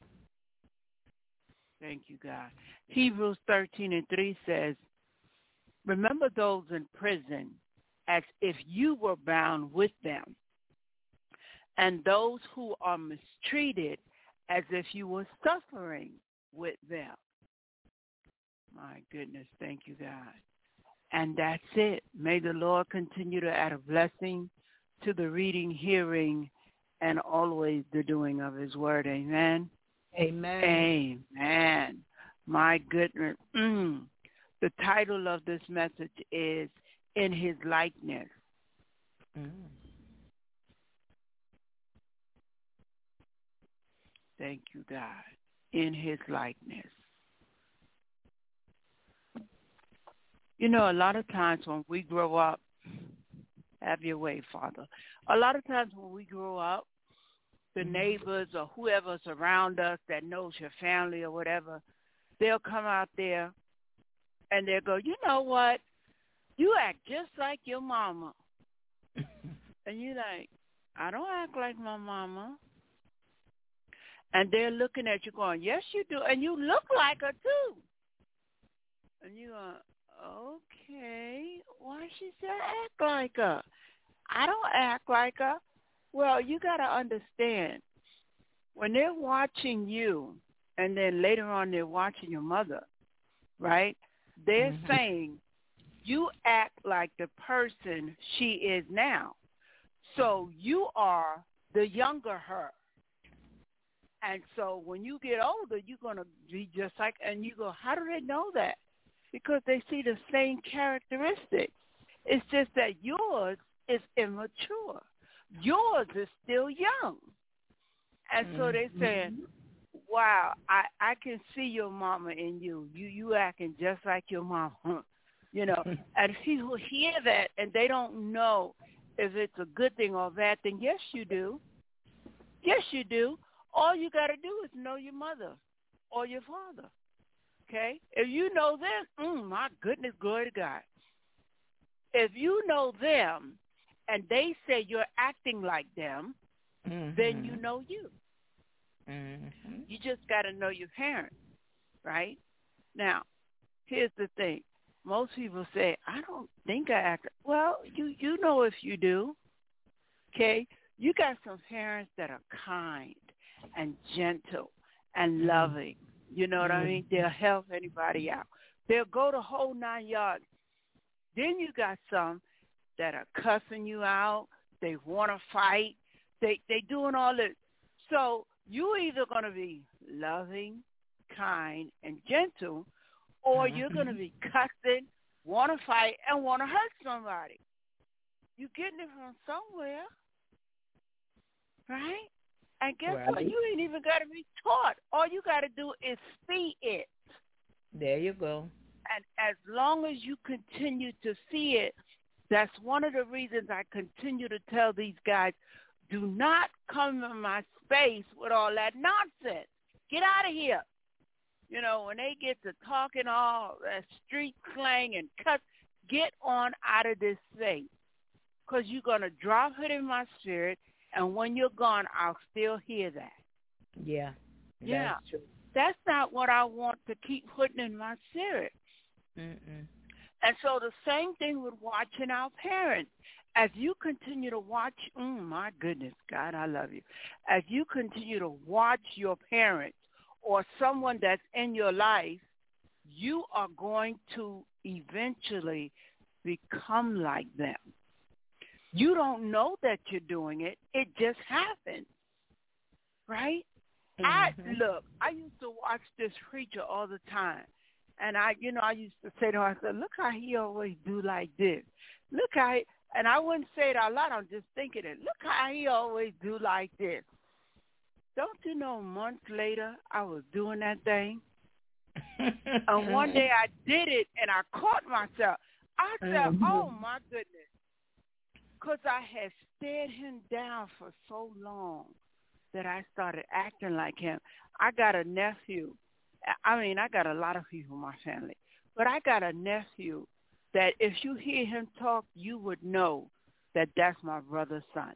Thank you, God. Hebrews thirteen and three says, remember those in prison as if you were bound with them, and those who are mistreated as if you were suffering with them. My goodness, thank you, God. And that's it. May the Lord continue to add a blessing to the reading, hearing, and always the doing of his word. Amen. Amen. Amen. My goodness. Mm. The title of this message is In His Likeness. Mm. Thank you, God. In His likeness. You know, a lot of times when we grow up, have your way, Father. A lot of times when we grow up, the neighbors or whoever's around us that knows your family or whatever, they'll come out there and they'll go, you know what? You act just like your mama. And you're like, I don't act like my mama. And they're looking at you going, yes, you do. And you look like her, too. And you're going, okay, why she say act like her? I don't act like her. Well, you got to understand, when they're watching you, and then later on they're watching your mother, right? They're Mhm. saying you act like the person she is now. So you are the younger her. And so when you get older, you're going to be just like, and you go, how do they know that? Because they see the same characteristics. It's just that yours is immature. Yours is still young. And so they're saying, wow, I, I can see your mama in you. You you acting just like your mama. You know, and people hear that and they don't know if it's a good thing or a bad thing. Yes, you do. Yes, you do. All you got to do is know your mother or your father, okay? If you know them, mm, my goodness, glory to God. If you know them and they say you're acting like them, Mhm. then you know you. Mhm. You just got to know your parents, right? Now, here's the thing. Most people say, I don't think I act. Well, you, you know if you do, okay? You got some parents that are kind and gentle and loving. You know what I mean? They'll help anybody out. They'll go the whole nine yards. Then you got some that are cussing you out. They want to fight. They they doing all this. So you're either going to be loving, kind, and gentle, or you're going to be cussing, want to fight, and want to hurt somebody. You're getting it from somewhere, right? And guess Right. what? You ain't even got to be taught. All you got to do is see it. There you go. And as long as you continue to see it, that's one of the reasons I continue to tell these guys, do not come in my space with all that nonsense. Get out of here. You know, when they get to talking all that street slang and cut, get on out of this space, because you're going to drop it in my spirit, and when you're gone, I'll still hear that. Yeah. Yeah. That's true. That's not what I want to keep putting in my spirit. Mm-mm. And so the same thing with watching our parents. As you continue to watch, mm, my goodness, God, I love you. As you continue to watch your parents or someone that's in your life, you are going to eventually become like them. You don't know that you're doing it. It just happens, right? Mm-hmm. I look, I used to watch this preacher all the time. And I, you know, I used to say to him, I said, look how he always do like this. Look how he, and I wouldn't say it out loud. I'm just thinking it. Look how he always do like this. Don't you know months later I was doing that thing? And one day I did it and I caught myself. I said, Mm-hmm. oh, my goodness. Because I had stared him down for so long that I started acting like him. I got a nephew. I mean, I got a lot of people in my family. But I got a nephew that if you hear him talk, you would know that that's my brother's son.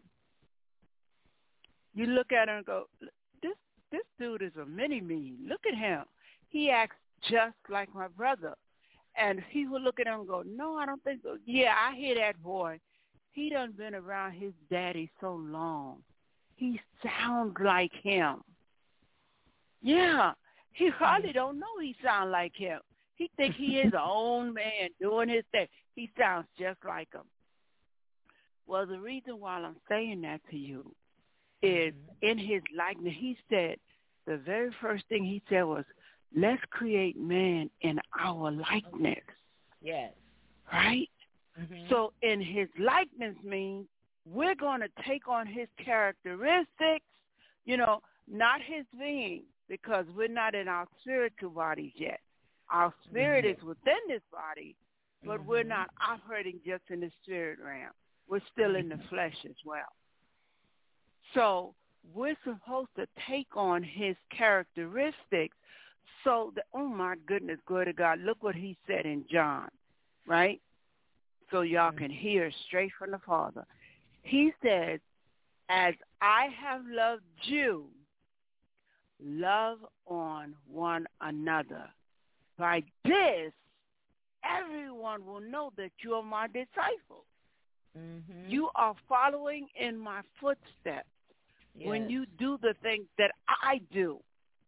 You look at him and go, this this dude is a mini-me. Look at him. He acts just like my brother. And people look at him and go, no, I don't think so. Yeah, I hear that boy. He done been around his daddy so long. He sounds like him. Yeah, he hardly don't know he sound like him. He think he is a own man doing his thing. He sounds just like him. Well, the reason why I'm saying that to you is in his likeness, he said, the very first thing he said was, let's create man in our likeness. Yes. Right? Mm-hmm. So in his likeness means we're going to take on his characteristics, you know, not his being, because we're not in our spiritual bodies yet. Our spirit Mm-hmm. is within this body, but Mm-hmm. we're not operating just in the spirit realm. We're still in the flesh as well. So we're supposed to take on his characteristics so that, oh, my goodness, glory to God, look what he said in John, right? So y'all can hear straight from the Father. He says, as I have loved you, love on one another. By this, everyone will know that you are my disciples. Mm-hmm. You are following in my footsteps Yes. when you do the things that I do.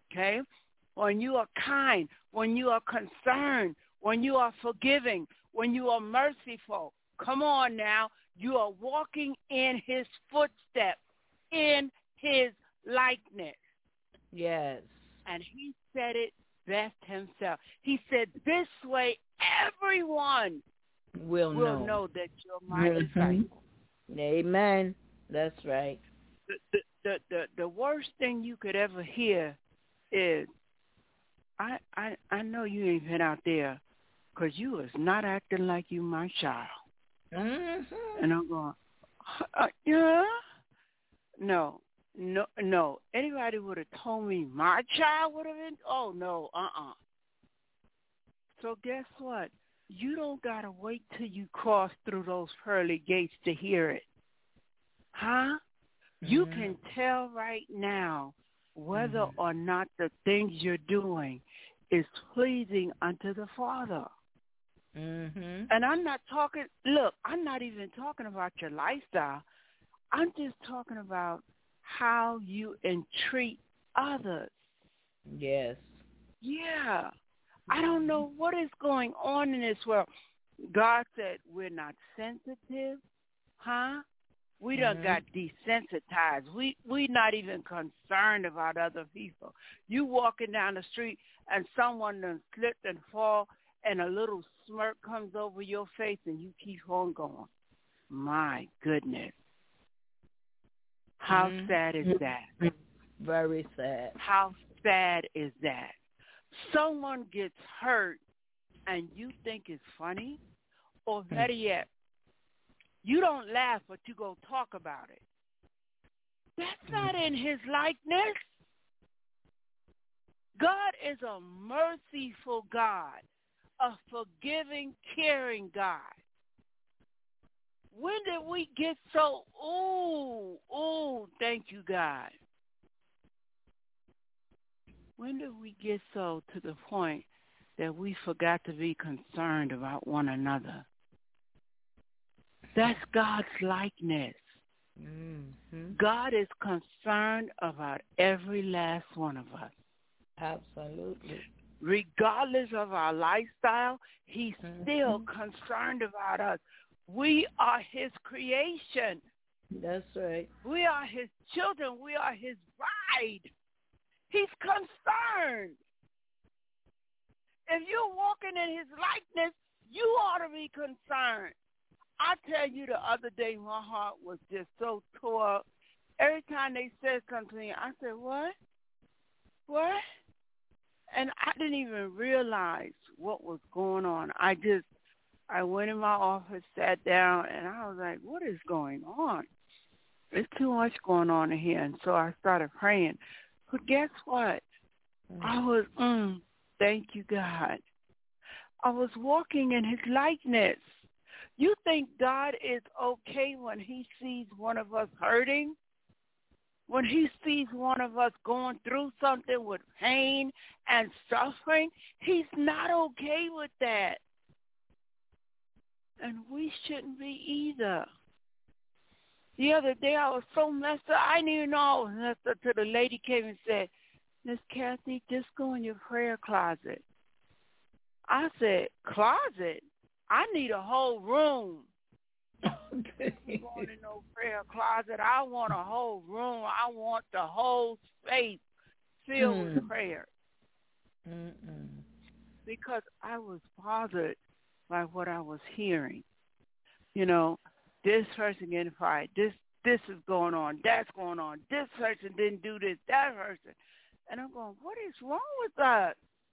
okay? When you are kind, when you are concerned, when you are forgiving, when you are merciful. Come on now. You are walking in his footsteps, in his likeness. Yes. And he said it best himself. He said, this way everyone will, will know. know that you're my mm-hmm. disciple. Amen. That's right. The, the, the, the, the worst thing you could ever hear is, I, I, I know you ain't been out there because you is not acting like you my child. Mm-hmm. And I'm going, uh, yeah? No, no, no. Anybody would have told me my child would have been, oh, no, uh-uh. So guess what? You don't got to wait till you cross through those pearly gates to hear it. Huh? Mm-hmm. You can tell right now whether mm-hmm. or not the things you're doing is pleasing unto the Father. Mm-hmm. And I'm not talking, look, I'm not even talking about your lifestyle. I'm just talking about how you entreat others. Yes. Yeah. I don't know what is going on in this world. God said we're not sensitive, huh? We done mm-hmm. got desensitized. We we not even concerned about other people. You walking down the street and someone done slipped and fall and a little smirk comes over your face and you keep on going. My goodness. How mm-hmm. sad is that? Very sad. How sad is that? Someone gets hurt and you think it's funny, or better yet, you don't laugh, but you go talk about it. That's not in his likeness. God is a merciful God, a forgiving, caring God. When did we get so, ooh, ooh, thank you, God. When did we get so to the point that we forgot to be concerned about one another? That's God's likeness. Mm-hmm. God is concerned about every last one of us. Absolutely. Regardless of our lifestyle, he's mm-hmm. still concerned about us. We are his creation. That's right. We are his children. We are his bride. He's concerned. If you're walking in his likeness, you ought to be concerned. I tell you, the other day, my heart was just so tore up. Every time they said something to me, I said, what? What? And I didn't even realize what was going on. I just, I went in my office, sat down, and I was like, what is going on? There's too much going on in here. And so I started praying. But guess what? Mm. I was, mm, thank you, God. I was walking in his likeness. You think God is okay when he sees one of us hurting? When he sees one of us going through something with pain and suffering? He's not okay with that. And we shouldn't be either. The other day I was so messed up, I didn't even know I was messed up till the lady came and said, Miss Kathy, just go in your prayer closet. I said, closet? I need a whole room. Okay. I'm going in no prayer closet. I want a whole room. I want the whole space filled mm. with prayer. Mm-mm. Because I was bothered by what I was hearing. You know, this person getting fired. This this is going on. That's going on. This person didn't do this. That person. And I'm going, what is wrong with us?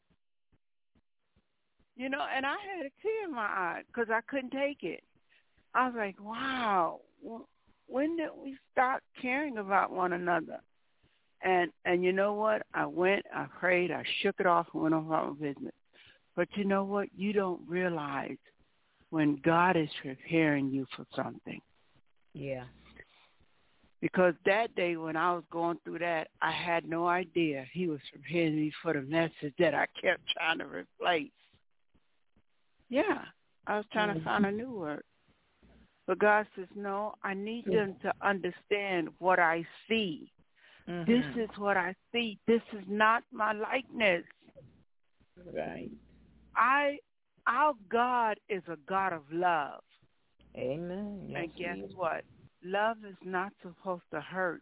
You know, and I had a tear in my eye because I couldn't take it. I was like, wow, when did we stop caring about one another? And and you know what? I went, I prayed, I shook it off and went on my business. But you know what? You don't realize when God is preparing you for something. Yeah. Because that day when I was going through that, I had no idea he was preparing me for the message that I kept trying to replace. Yeah, I was trying mm-hmm. to find a new word. But God says, no, I need them to understand what I see. Mm-hmm. This is what I see. This is not my likeness. Right. I, our God is a God of love. Amen. Yes, and guess what? Love is not supposed to hurt.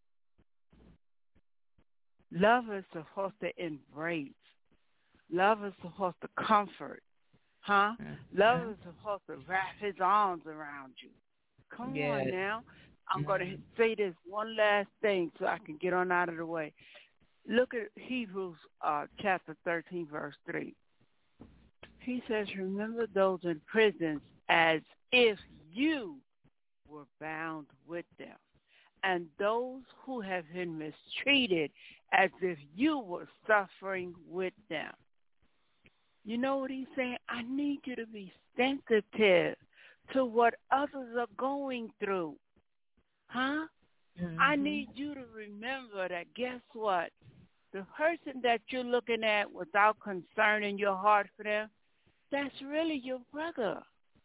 Love is supposed to embrace. Love is supposed to comfort. Huh? Mm-hmm. Love is supposed to wrap his arms around you. Come yes. on now. I'm mm-hmm. going to say this one last thing so I can get on out of the way. Look at Hebrews uh, chapter thirteen, verse three. He says, remember those in prisons as if you were bound with them, and those who have been mistreated as if you were suffering with them. You know what he's saying? I need you to be sensitive to what others are going through. Huh? Mm-hmm. I need you to remember that, guess what? The person that you're looking at without concern in your heart for them, that's really your brother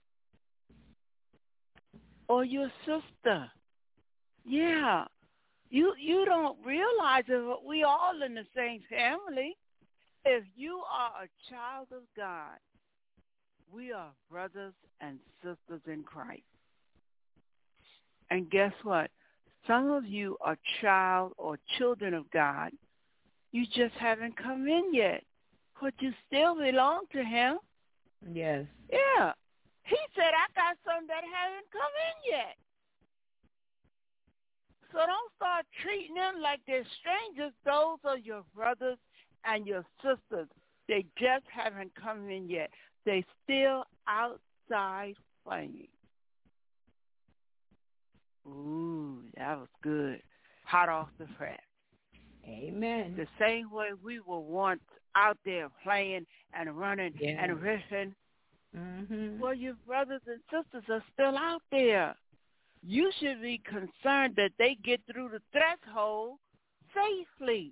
or your sister. Yeah. You you don't realize it, but we all in the same family. If you are a child of God, we are brothers and sisters in Christ. And guess what? Some of you are child or children of God. You just haven't come in yet, but you still belong to him. Yes. Yeah. He said, I got some that haven't come in yet. So don't start treating them like they're strangers. Those are your brothers and your sisters. They just haven't come in yet. They still outside playing. Ooh, that was good. Hot off the press. Amen. The same way we were once out there playing and running yeah. and riffing. Mm-hmm. Well, your brothers and sisters are still out there. You should be concerned that they get through the threshold safely.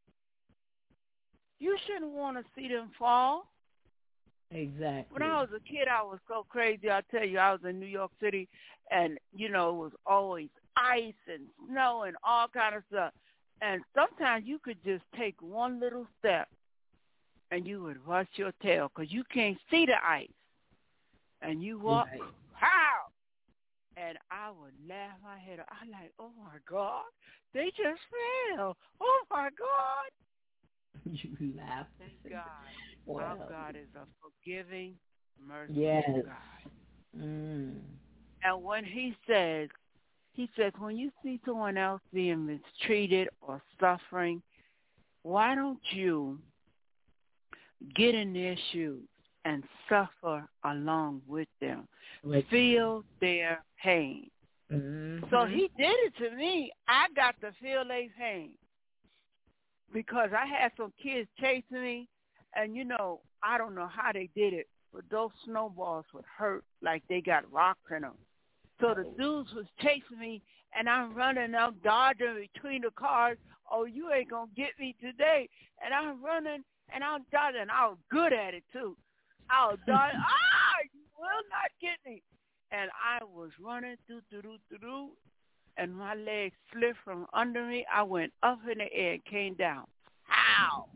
You shouldn't want to see them fall. Exactly. When I was a kid, I was so crazy. I'll tell you, I was in New York City, and, you know, it was always ice and snow and all kind of stuff. And sometimes you could just take one little step, and you would bust your tail because you can't see the ice. And you walk, right. How? And I would laugh my head off. I'm like, oh, my God, they just fell. Oh, my God. You laugh. Thank God. Well, our God is a forgiving, merciful yes. God. Mm. And when he says, he says, when you see someone else being mistreated or suffering, why don't you get in their shoes and suffer along with them? With feel them. Their pain. Mm-hmm. So he did it to me. I got to feel their pain because I had some kids chasing me, and, you know, I don't know how they did it, but those snowballs would hurt like they got rocks in them. So the dudes was chasing me, and I'm running, I'm dodging between the cars. Oh, you ain't going to get me today. And I'm running, and I'm dodging. I was good at it, too. I was dodging. Ah, you will not get me. And I was running, through, through, through, through, and my legs slipped from under me. I went up in the air and came down. How?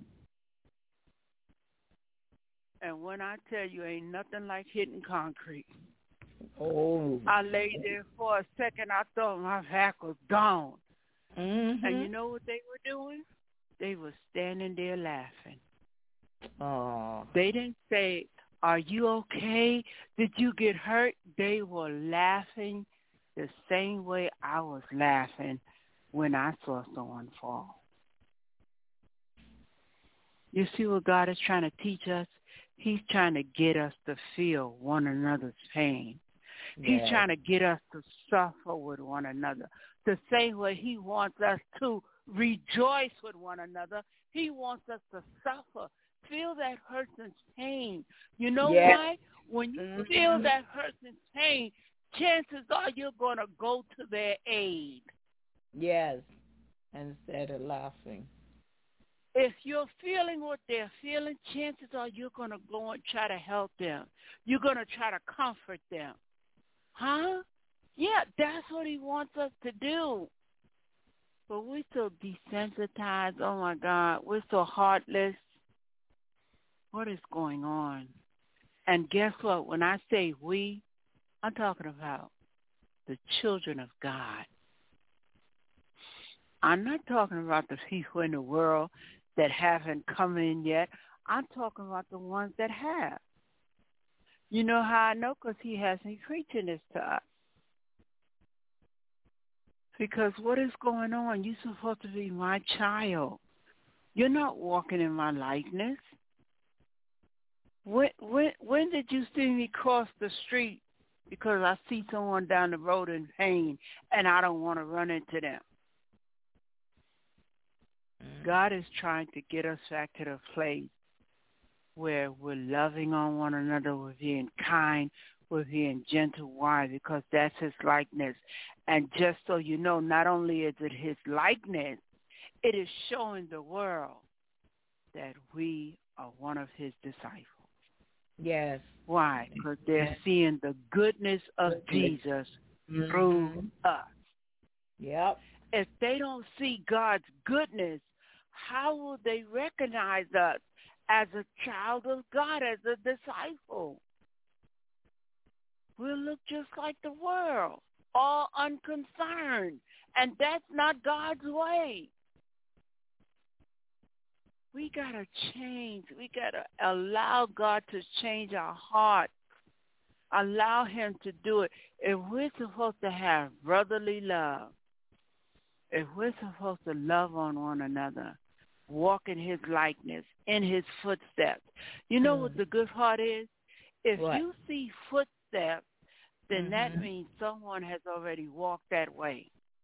And when I tell you, ain't nothing like hitting concrete. Oh. I lay there for a second. I thought my back was gone. Mm-hmm. And you know what they were doing? They were standing there laughing. Oh. They didn't say, are you okay? Did you get hurt? They were laughing the same way I was laughing when I saw someone fall. You see what God is trying to teach us? He's trying to get us to feel one another's pain. He's yes. trying to get us to suffer with one another. The same way he wants us to rejoice with one another, he wants us to suffer. Feel that person's pain. You know yes. why? When you mm-hmm. feel that person's pain, chances are you're going to go to their aid. Yes, instead of laughing. If you're feeling what they're feeling, chances are you're going to go and try to help them. You're going to try to comfort them. Huh? Yeah, that's what he wants us to do. But we're so desensitized. Oh, my God. We're so heartless. What is going on? And guess what? When I say we, I'm talking about the children of God. I'm not talking about the people in the world that haven't come in yet. I'm talking about the ones that have. You know how I know? Because he has me preaching this to us. Because what is going on? You're supposed to be my child. You're not walking in my likeness. When, when, when did you see me cross the street because I see someone down the road in pain and I don't want to run into them? Mm. God is trying to get us back to the place where we're loving on one another, we're being kind, we're being gentle. Why? Because that's his likeness. And just so you know, not only is it his likeness, it is showing the world that we are one of his disciples. Yes. Why? Because they're yes. seeing the goodness of goodness. Jesus mm-hmm. through us. Yep. If they don't see God's goodness, how will they recognize us as a child of God, as a disciple? We'll look just like the world, all unconcerned. And that's not God's way. We got to change. We got to allow God to change our heart. Allow him to do it. If we're supposed to have brotherly love, if we're supposed to love on one another, walk in his likeness, in his footsteps, you know mm. what the good part is? If what? you see footsteps, then mm-hmm. that means someone has already walked that way.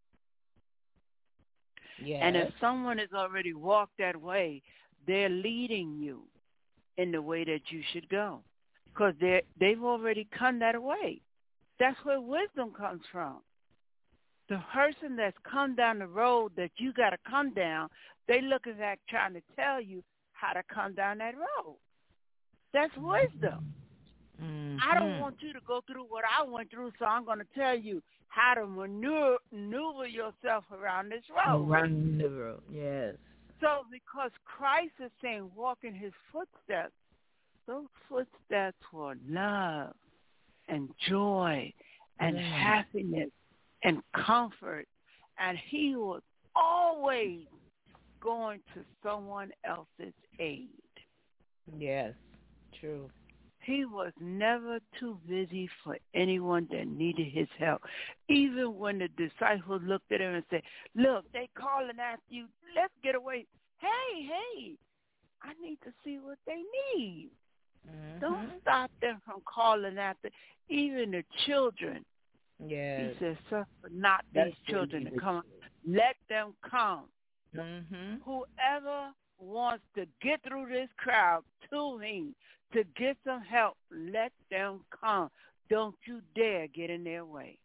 Yes. And if someone has already walked that way, they're leading you in the way that you should go because they they've already come that way. That's where wisdom comes from. The person that's come down the road that you got to come down, they looking back trying to tell you how to come down that road. That's wisdom. Mm-hmm. I don't want you to go through what I went through, so I'm going to tell you how to maneuver, maneuver yourself around this road. Around the road, yes. So because Christ is saying walk in his footsteps, those footsteps were love and joy and mm. happiness and comfort. And he was always going to someone else's aid. Yes, true. He was never too busy for anyone that needed his help. Even when the disciples looked at him and said, look, they calling after you. Let's get away. Hey, hey, I need to see what they need. Mm-hmm. Don't stop them from calling after even the children. Yes. He said, suffer not That's these children to come. Let them come. Mm-hmm. Whoever wants to get through this crowd to me, to get some help, let them come. Don't you dare get in their way.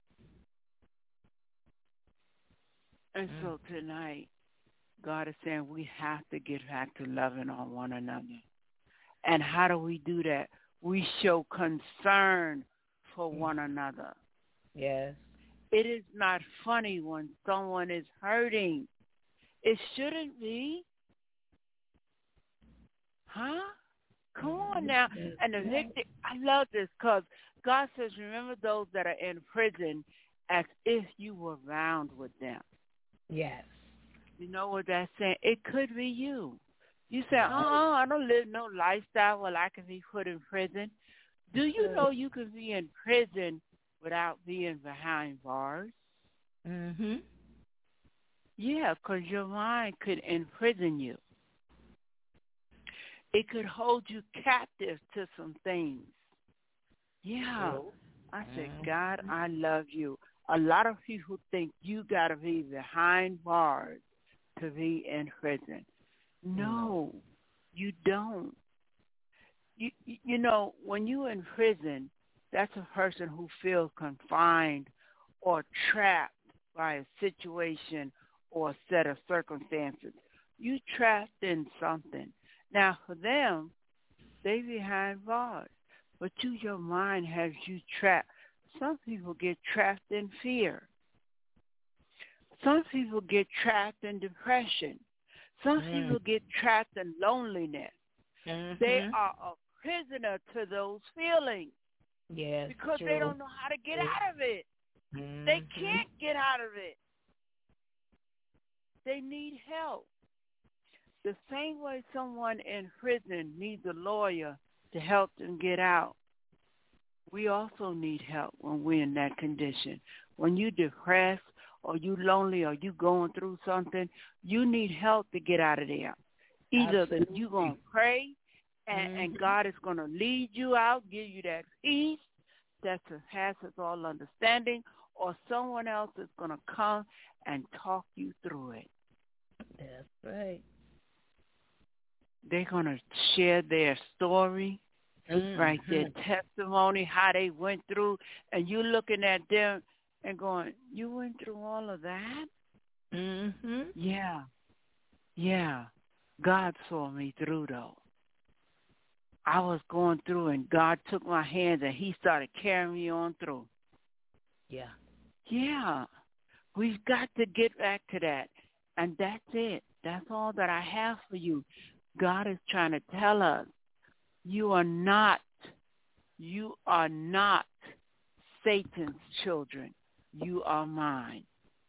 And mm. so tonight, God is saying we have to get back to loving on one another. And how do we do that? We show concern for one another. Yes. It is not funny when someone is hurting. It shouldn't be. Huh? Come on now. And the victim, I love this because God says, remember those that are in prison as if you were round with them. Yes. You know what that's saying? It could be you. You say, oh, I don't live no lifestyle where I can be put in prison. Do you know you can be in prison without being behind bars? Mm-hmm. Yeah, because your mind could imprison you. It could hold you captive to some things. Yeah. I said, God, I love you. A lot of people think you got to be behind bars to be in prison. No, you don't. You, you know, when you're in prison, that's a person who feels confined or trapped by a situation or a set of circumstances. You trapped in something. Now, for them, they behind bars, but you, your mind has you trapped. Some people get trapped in fear. Some people get trapped in depression. Some Mm. people get trapped in loneliness. Mhm. They are a prisoner to those feelings Yes, because true. they don't know how to get True. out of it. Mhm. They can't get out of it. They need help. The same way someone in prison needs a lawyer to help them get out, we also need help when we're in that condition. When you're depressed or you lonely or you going through something, you need help to get out of there. Either Absolutely. you're going to pray and, and Mhm. God is going to lead you out, give you that peace that surpasses all understanding, or someone else is going to come and talk you through it. That's right. They're going to share their story, Mhm. right, their testimony, how they went through, and you looking at them and going, you went through all of that? Mhm. Yeah, yeah. God saw me through, though. I was going through, and God took my hands, and he started carrying me on through. Yeah. Yeah, we've got to get back to that, and that's it. That's all that I have for you. God is trying to tell us, you are not, you are not Satan's children. You are mine.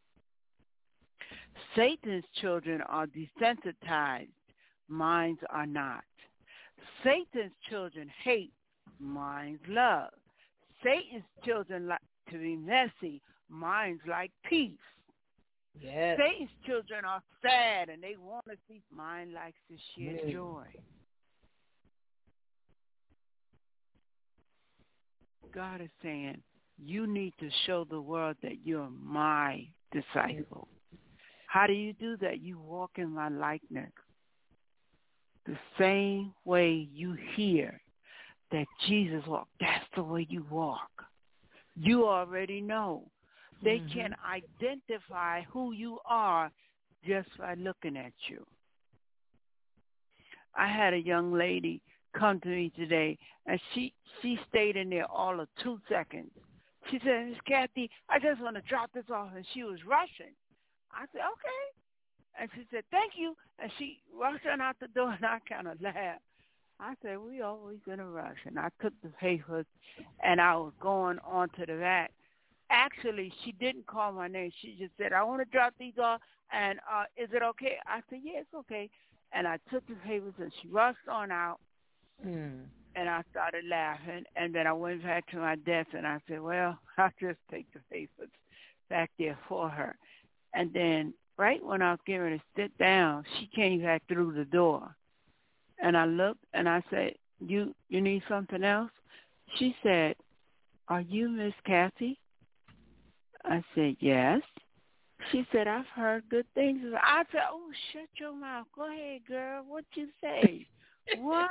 Satan's children are desensitized. Mine are not. Satan's children hate. Mine love. Satan's children like to be messy. Mine's like peace. Yes. Satan's children are sad and they want to see. Mine likes to share Mm. joy. God is saying, you need to show the world that you're my disciple. How do you do that? You walk in my likeness. The same way you hear that Jesus walked, that's the way you walk. You already know. They Mhm. can identify who you are just by looking at you. I had a young lady come to me today, and she, she stayed in there all of two seconds. She said, Miss Kathy, I just want to drop this off, and she was rushing. I said, okay. And she said, thank you. And she rushed on out the door, and I kind of laughed. I said, we always in a rush. And I took the papers, and I was going on to the back. Actually, she didn't call my name. She just said, I want to drop these off, and uh, is it okay? I said, yeah, it's okay. And I took the papers, and she rushed on out, Mm. and I started laughing. And then I went back to my desk, and I said, well, I'll just take the papers back there for her. And then right when I was getting ready to sit down, she came back through the door. And I looked, and I said, you you need something else? She said, are you Miss Kathy? I said, yes. She said, I've heard good things. I said, oh, shut your mouth. Go ahead, girl. What you say? What?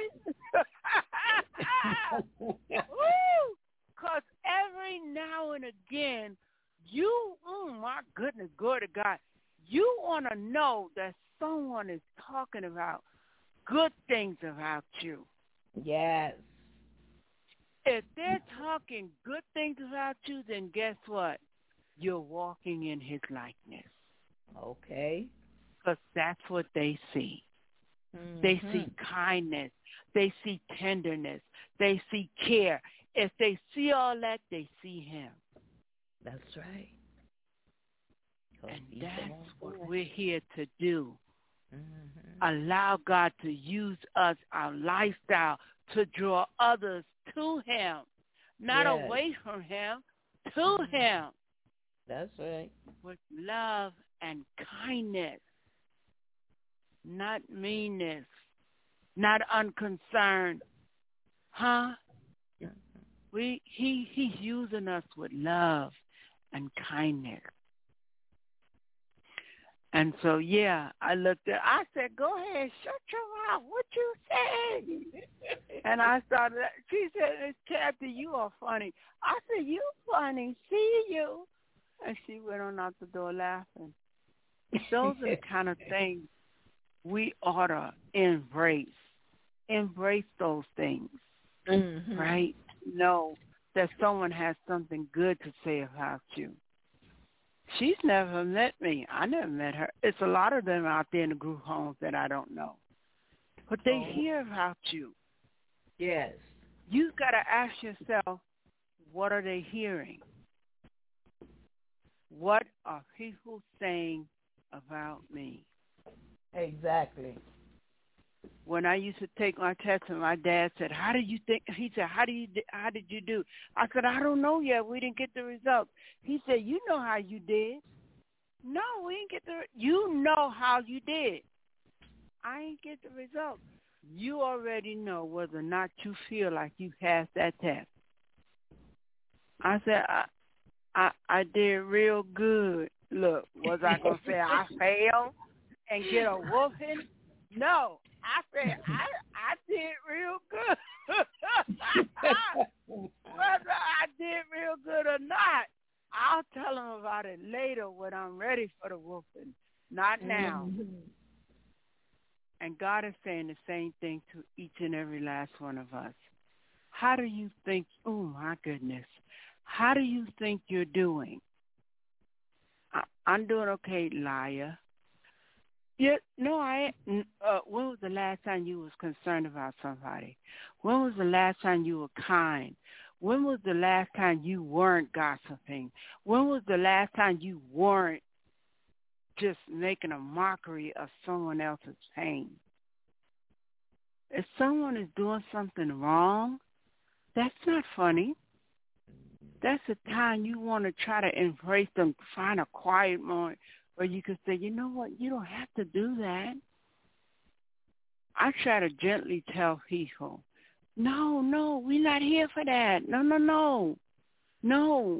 Because every now and again, you, oh, my goodness, glory to God, you want to know that someone is talking about good things about you. Yes. If they're talking good things about you, then guess what? You're walking in his likeness. Okay. Because that's what they see. Mhm. They see kindness. They see tenderness. They see care. If they see all that, they see him. That's right. 'Cause And he's that's the one what for we're here to do. Mhm. Allow God to use us, our lifestyle, to draw others to him. Not Yes. away from him, to Mhm. him. That's right. With love and kindness. Not meanness. Not unconcerned. Huh? Mhm. We he he's using us with love and kindness. And so yeah, I looked at I said, go ahead, shut your mouth. What you say? And I started she said, Miss Kathy, you are funny. I said, you funny, see you. And she went on out the door laughing. Those are the kind of things we ought to embrace. Embrace those things, Mhm. right? Know that someone has something good to say about you. She's never met me. I never met her. It's a lot of them out there in the group homes that I don't know. But they Oh. hear about you. Yes. You've got to ask yourself, what are they hearing? What are people saying about me? Exactly. When I used to take my test, and my dad said, "How did you think?" He said, "How do you? How did you do?" I said, "I don't know yet. We didn't get the results." He said, "You know how you did." No, we didn't get the. You know how you did. I ain't get the results. You already know whether or not you feel like you passed that test. I said, I, I, I did real good. Look, was I gonna say I failed and get a whooping? No, I said I, I did real good. Whether I did real good or not, I'll tell them about it later when I'm ready for the whooping. Not now. Mm-hmm. And God is saying the same thing to each and every last one of us. How do you think, oh my goodness, how do you think you're doing? I, I'm doing okay, liar. Yeah, no, I. Uh, when was the last time you was concerned about somebody? When was the last time you were kind? When was the last time you weren't gossiping? When was the last time you weren't just making a mockery of someone else's pain? If someone is doing something wrong, that's not funny. That's the time you want to try to embrace them, find a quiet moment where you can say, you know what, you don't have to do that. I try to gently tell people, no, no, we're not here for that. No, no, no. No.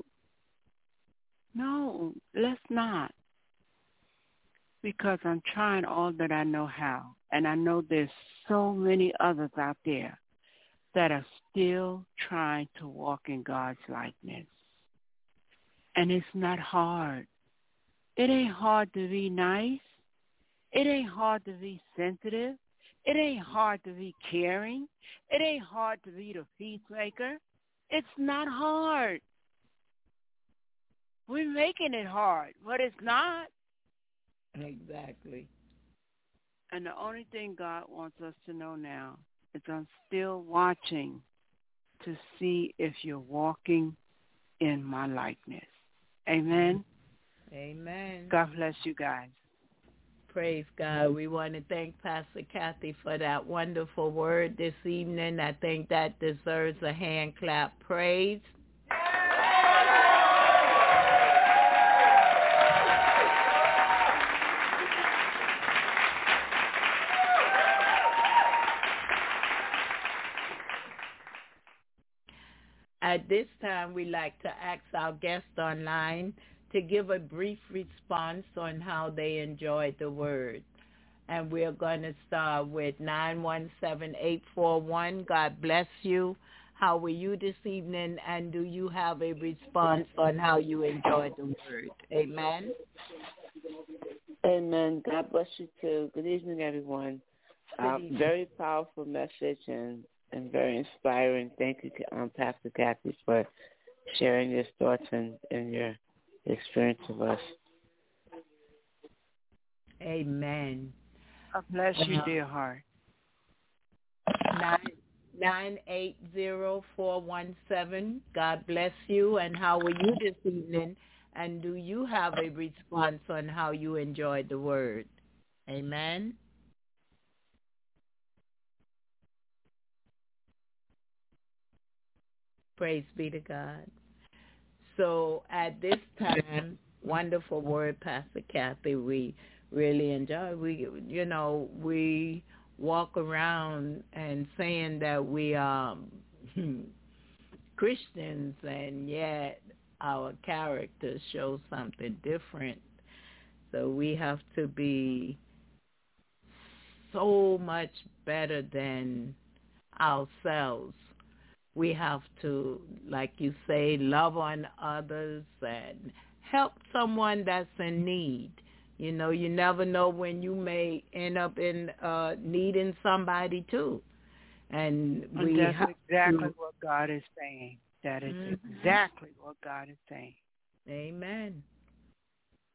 No, let's not. Because I'm trying all that I know how. And I know there's so many others out there that are still trying to walk in God's likeness. And it's not hard. It ain't hard to be nice. It ain't hard to be sensitive. It ain't hard to be caring. It ain't hard to be the peacemaker. It's not hard. We're making it hard, but it's not. Exactly. And the only thing God wants us to know now is I'm still watching to see if you're walking in my likeness. Amen? Amen. God bless you guys. Praise God. We want to thank Pastor Kathy for that wonderful word this evening. I think that deserves a hand clap. Praise. At this time, we like to ask our guests online to give a brief response on how they enjoyed the word. And we're going to start with nine one seven, eight four one. God bless you. How are you this evening? And do you have a response on how you enjoyed the word? Amen. Amen. God bless you too. Good evening, everyone. Good Uh, evening. very powerful message and, and very inspiring. Thank you, um, Pastor Kathy, for sharing your thoughts and, and your experience of us. Amen. God bless you, dear heart. Nine nine eight zero four one seven. God bless you. And how are you this evening? And do you have a response on how you enjoyed the word? Amen. Praise be to God. So at this time, wonderful word, Pastor Kathy. We really enjoy. We, you know, we walk around and saying that we are Christians, and yet our character shows something different. So we have to be so much better than ourselves. We have to, like you say, love on others and help someone that's in need. You know, you never know when you may end up in uh, needing somebody too. And we and that's have exactly to, what God is saying. That is Mhm. exactly what God is saying. Amen.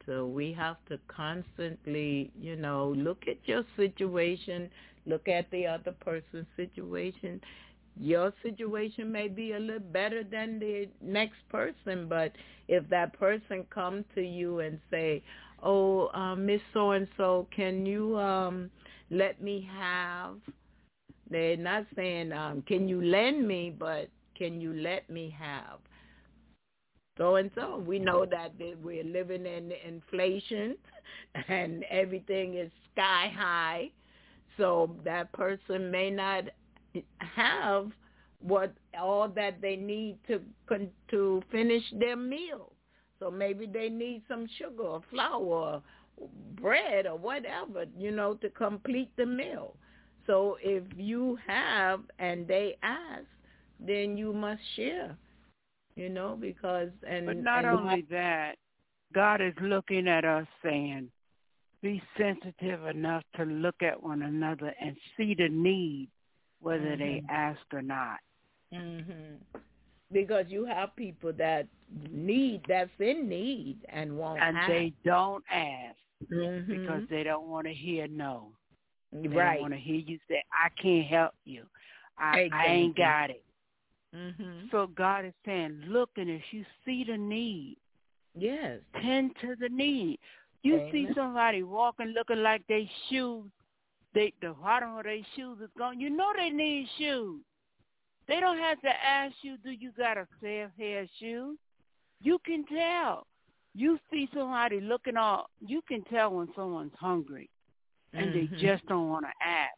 So we have to constantly, you know, look at your situation, look at the other person's situation. Your situation may be a little better than the next person, but if that person come to you and say, oh, uh, Miss So-and-so, can you um, let me have, they're not saying, um, can you lend me, but can you let me have so-and-so? We know that we're living in inflation and everything is sky high, so that person may not have what all that they need to to finish their meal. So maybe they need some sugar or flour or bread or whatever, you know, to complete the meal. So if you have and they ask, then you must share, you know, because and but not and only that, God is looking at us saying, be sensitive enough to look at one another and see the need, whether mm-hmm. they ask or not. Mm-hmm. Because you have people that need, that's in need and won't and ask. they don't ask mm-hmm. because they don't want to hear no. They right. don't want to hear you say, I can't help you. I, exactly. I ain't got it. Mm-hmm. So God is saying, look, and if you see the need, yes, tend to the need. You Amen. see somebody walking looking like they shoes, they the bottom of their shoes is gone. You know they need shoes. They don't have to ask you, do you got a fair pair of shoes? You can tell. You see somebody looking all, you can tell when someone's hungry and mm-hmm. they just don't want to ask.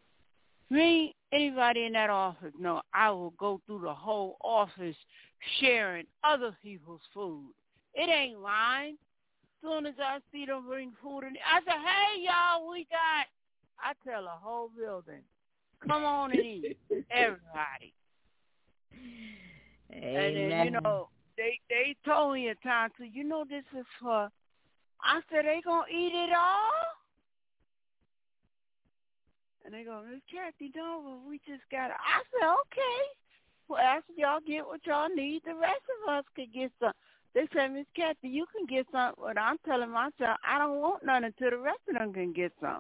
Me, anybody in that office, no, I will go through the whole office sharing other people's food. It ain't mine. As soon as I see them bring food in, I say, hey, y'all, we got, I tell the whole building, come on and eat, everybody. Amen. And then, you know, they they told me a time, so you know this is for, I said, they going to eat it all? And they go, Miss Kathy, no, well, we just got it. I said, okay. Well, after y'all get what y'all need, the rest of us could get some. They said, Miss Kathy, you can get some. But I'm telling myself, I don't want none until the rest of them can get some.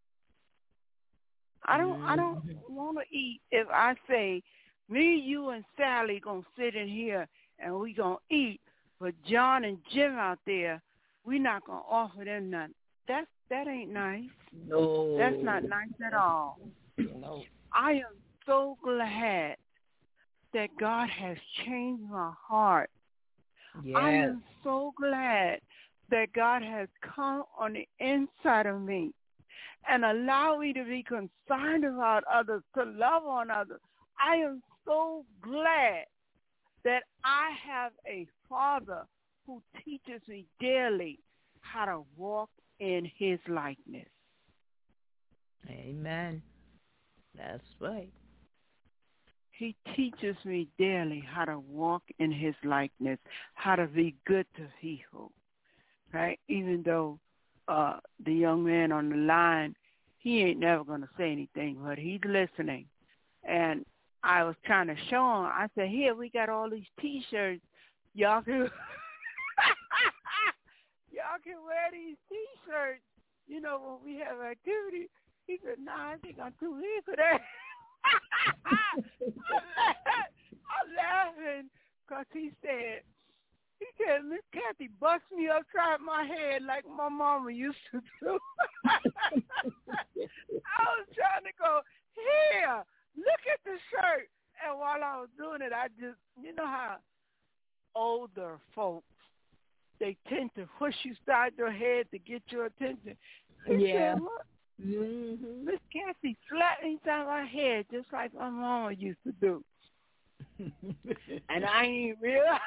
I don't, I don't want to eat if I say, me, you, and Sally going to sit in here and we going to eat, but John and Jim out there, we not going to offer them nothing. That's, that ain't nice. No. That's not nice at all. No. I am so glad that God has changed my heart. Yes. I am so glad that God has come on the inside of me and allowed me to be concerned about others, to love on others. I am so glad that I have a Father who teaches me daily how to walk in his likeness. Amen. That's right. He teaches me daily how to walk in his likeness, how to be good to people, right? Even though uh, the young man on the line, he ain't never going to say anything, but he's listening. And I was trying to show him, I said, here, we got all these T-shirts. Y'all can, y'all can wear these T-shirts, you know, when we have activity. He said, no, nah, I think I'm too big for that. I'm laughing because he said, he said, Miss Kathy, bust me upside my head like my mama used to do. I was trying to go, here, look at the shirt. And while I was doing it, I just, you know how older folks, they tend to push you side your head to get your attention. He yeah. said, mm-hmm. Miss Kathy slapped me inside my head just like my mama used to do. And I didn't realize,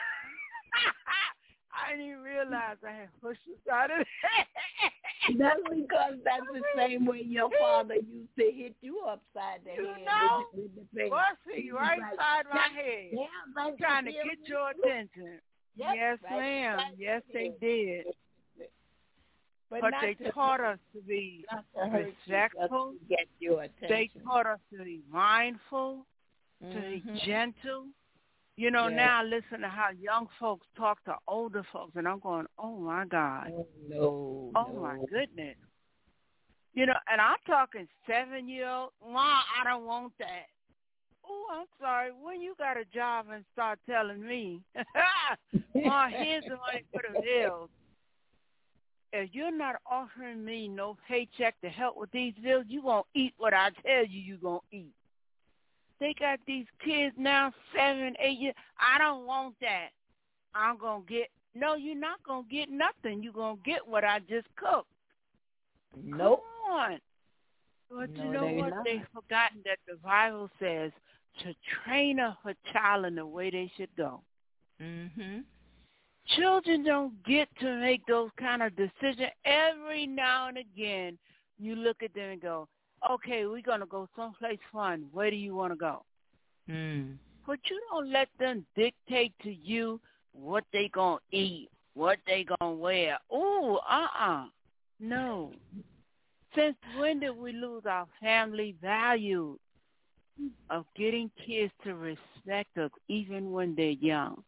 I didn't realize I had pushed her side of the head. That's because that's the same way your father used to hit you upside the you head. Know, with, with the busting right like, side my head, yeah, like trying to get your attention. Yes, yes right, ma'am. right, yes, they did. But, but they to, taught us to be to respectful. To get your attention. They taught us to be mindful, mm-hmm. to be gentle. You know, Yes. now listen to how young folks talk to older folks, and I'm going, oh, my God. Oh, no. Oh, no. my goodness. You know, and I'm talking seven-year-old. Ma, I don't want that. Oh, I'm sorry. When you got a job and start telling me, Ma, here's the money for the bills. If you're not offering me no paycheck to help with these bills, you going to eat what I tell you you're going to eat. They got these kids now, seven, eight years. I don't want that. I'm going to get, no, you're not going to get nothing. You're going to get what I just cooked. Nope. Come on. But No, you know they what? not. They've forgotten that the Bible says to train up a child in the way they should go. Mm-hmm. Children don't get to make those kind of decisions. Every now and again, you look at them and go, okay, we're going to go someplace fun. Where do you want to go? Mm. But you don't let them dictate to you what they going to eat, what they going to wear. Ooh, uh-uh. No. Since when did we lose our family value of getting kids to respect us even when they're young?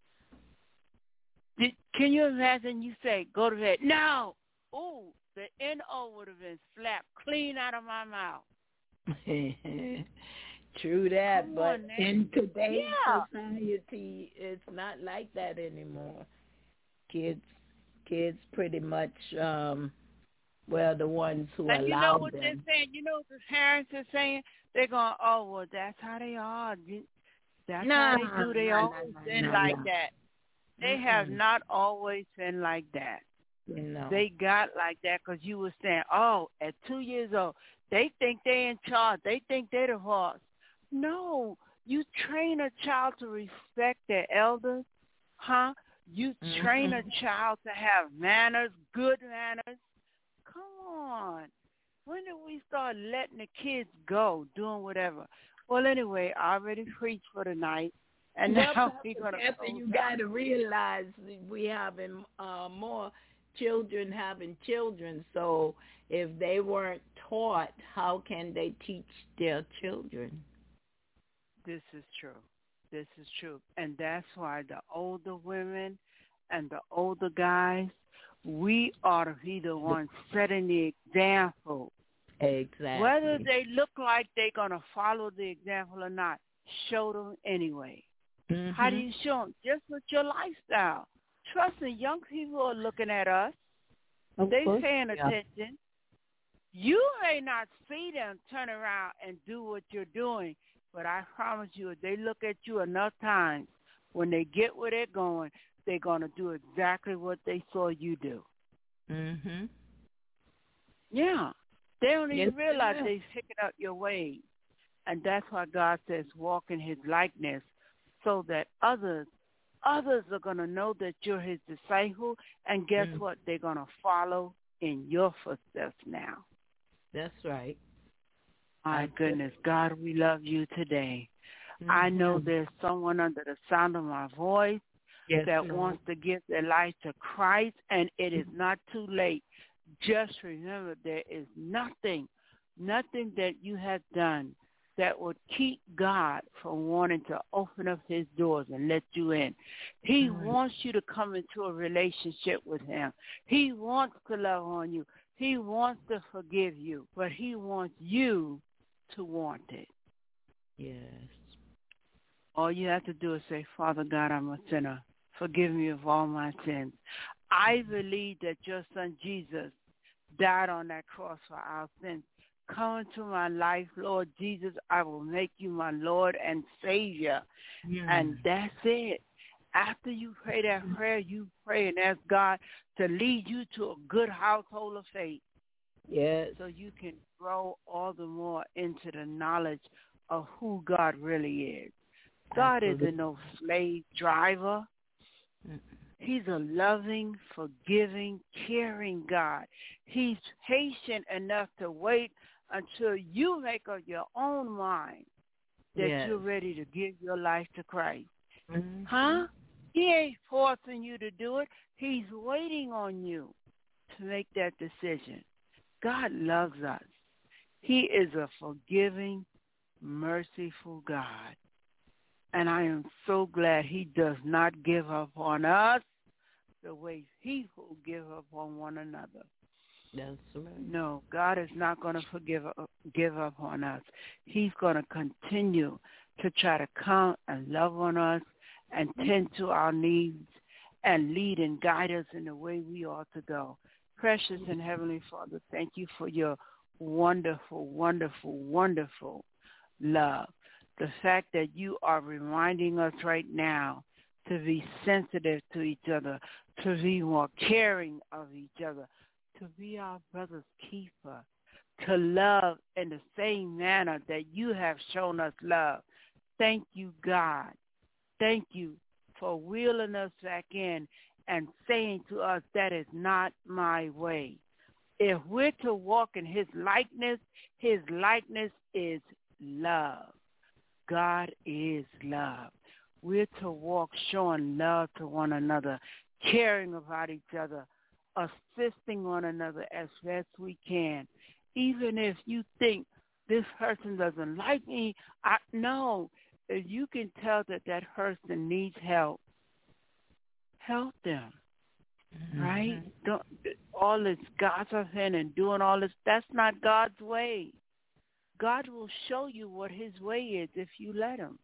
Did, can you imagine you say, go to bed? No. Ooh, the N O would have been slapped clean out of my mouth. True that, Come but on, man. in today's Yeah. society, it's not like that anymore. Kids, kids pretty much, um, well, the ones who And you allow know what them. they're saying? You know what the parents are saying? They're going, oh, well, that's how they are. That's Nah, how they do. They nah, always nah, nah, been nah, like nah. that. They Mm-mm. have not always been like that. No. They got like that because you were saying, oh, at two years old, they think they're in charge. They think they're the boss. No, you train a child to respect their elders, huh? You Mm-hmm. train a child to have manners, good manners. Come on. When did we start letting the kids go, doing whatever? Well, anyway, I already preached for the night. And Well, now Pastor we're going to Kathy, you got to realize we having uh, more children having children. So if they weren't taught, how can they teach their children? This is true. This is true. And that's why the older women and the older guys, we ought to be the ones setting the example. Exactly. Whether they look like they're going to follow the example or not, show them anyway. Mm-hmm. How do you show them? Just with your lifestyle. Trust me, young people are looking at us. Of They're course, paying yeah. attention. You may not see them turn around and do what you're doing, but I promise you, if they look at you enough times, when they get where they're going, they're going to do exactly what they saw you do. Mm-hmm. Yeah. They don't even Yes, realize yeah. they're picking up your ways. And that's why God says walk in his likeness so that others, others are going to know that you're his disciple. And guess Mm. what? They're going to follow in your footsteps now. That's right. My That's goodness, God, we love you today. Mm-hmm. I know there's someone under the sound of my voice yes, that Lord. wants to give their life to Christ, and it is not too late. Just remember, there is nothing, nothing that you have done that would keep God from wanting to open up his doors and let you in. He Mm. wants you to come into a relationship with him. He wants to love on you. He wants to forgive you, but he wants you to want it. Yes. All you have to do is say, Father God, I'm a sinner. Forgive me of all my sins. I believe that your son Jesus died on that cross for our sins. Come into my life, Lord Jesus. I will make you my Lord and Savior. Mm. And that's it. After you pray that prayer, you pray and ask God to lead you to a good household of faith. Yes. So you can grow all the more into the knowledge of who God really is. God Absolutely. isn't no slave driver. Mm. He's a loving, forgiving, caring God. He's patient enough to wait until you make up your own mind that Yes. you're ready to give your life to Christ. Mm-hmm. Huh? He ain't forcing you to do it. He's waiting on you to make that decision. God loves us. He is a forgiving, merciful God. And I am so glad he does not give up on us the way he will give up on one another. That's right. No, God is not going to forgive give up on us. He's going to continue to try to come and love on us and tend to our needs and lead and guide us in the way we ought to go. Precious and Heavenly Father, thank you for your wonderful, wonderful, wonderful love. The fact that you are reminding us right now to be sensitive to each other, to be more caring of each other, to be our brother's keeper, to love in the same manner that you have shown us love. Thank you, God. Thank you for wheeling us back in and saying to us, that is not my way. If we're to walk in his likeness, his likeness is love. God is love. We're to walk showing love to one another, caring about each other, assisting one another as best we can. Even if you think this person doesn't like me, I know if you can tell that that person needs help, help them, mm-hmm. right? Don't, all this gossiping and doing all this, that's not God's way. God will show you what his way is if you let him.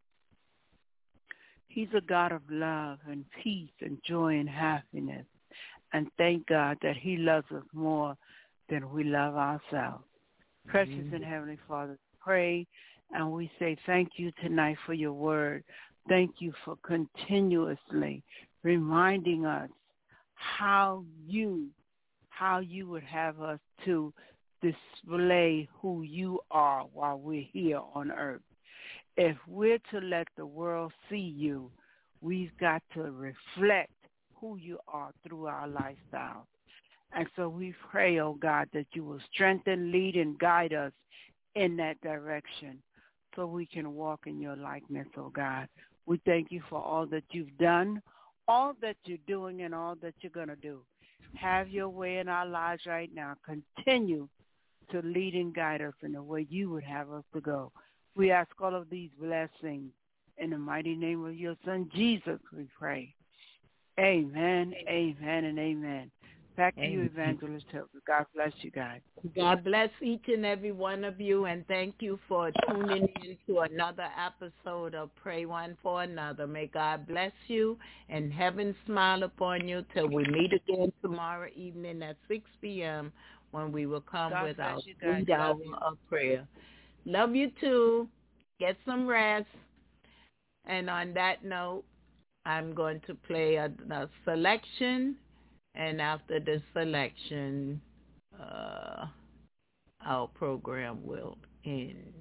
He's a God of love and peace and joy and happiness. And thank God that he loves us more than we love ourselves. Precious mm-hmm. and Heavenly Father, pray, and we say thank you tonight for your word. Thank you for continuously reminding us how you, how you would have us to display who you are while we're here on earth. If we're to let the world see you, we've got to reflect who you are through our lifestyle. And so we pray, oh God, that you will strengthen, lead, and guide us in that direction so we can walk in your likeness, oh God. We thank you for all that you've done, all that you're doing, and all that you're going to do. Have your way in our lives right now. Continue to lead and guide us in the way you would have us to go. We ask all of these blessings in the mighty name of your Son, Jesus, we pray. Amen, amen, and amen. Back to you, Evangelist Hilda. God bless you guys. God bless each and every one of you, and thank you for tuning in to another episode of Pray One for Another. May God bless you and heaven smile upon you till we meet again tomorrow evening at six p.m. when we will come God with our three hour of prayer. Love you too. Get some rest. And on that note, I'm going to play a, a selection. And after the selection, uh, our program will end.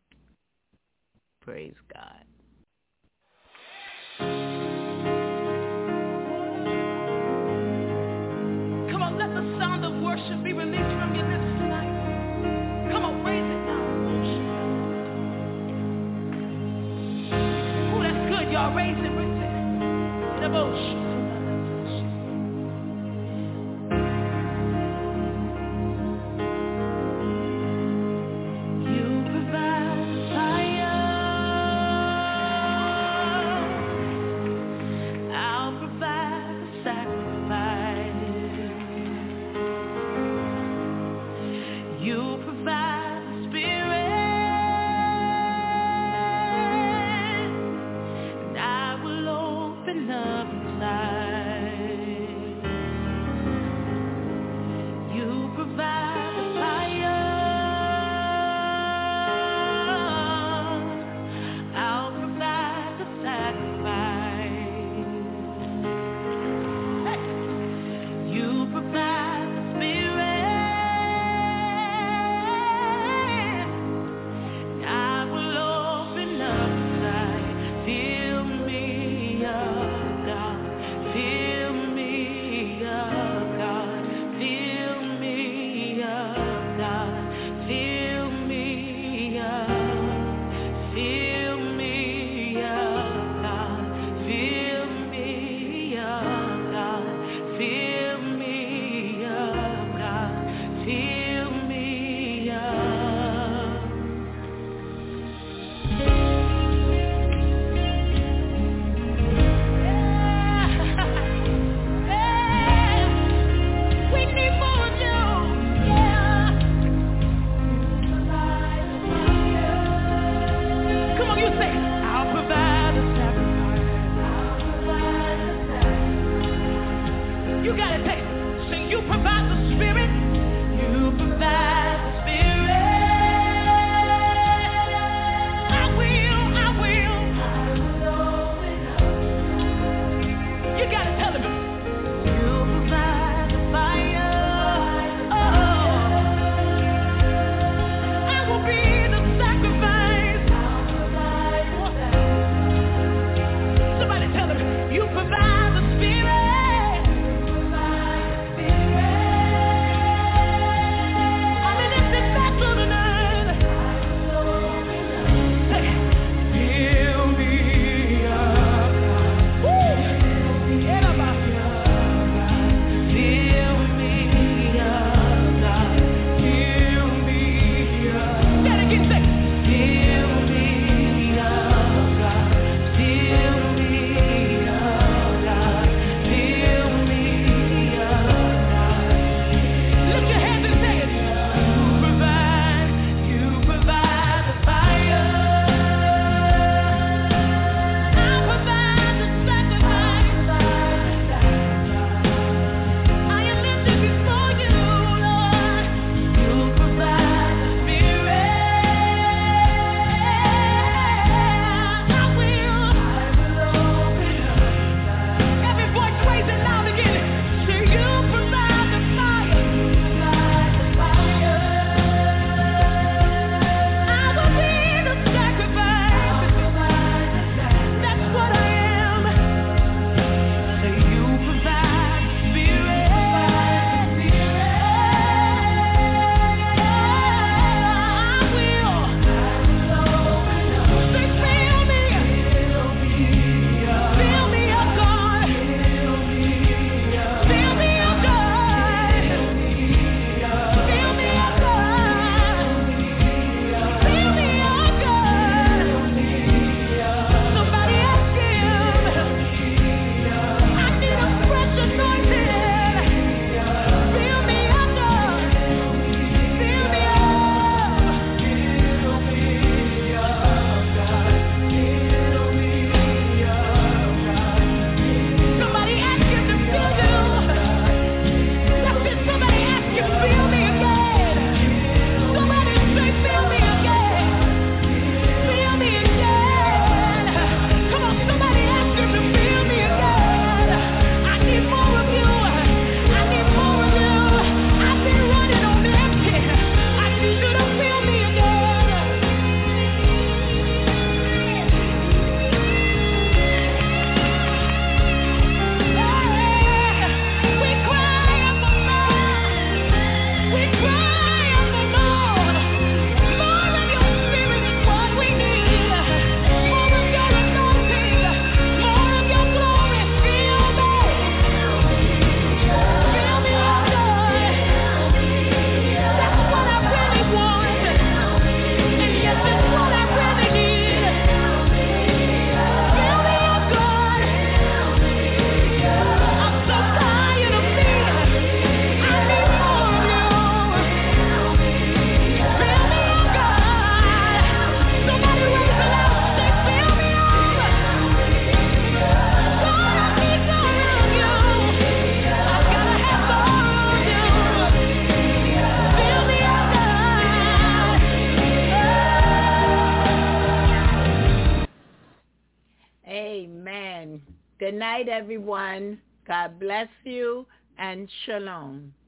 Praise God. Come on, let the sound of worship be released from your lips tonight. Come on, raise it now. Oh, that's good, y'all. Raise it, raise it. Devotion. Amen. Good night, everyone. God bless you and shalom.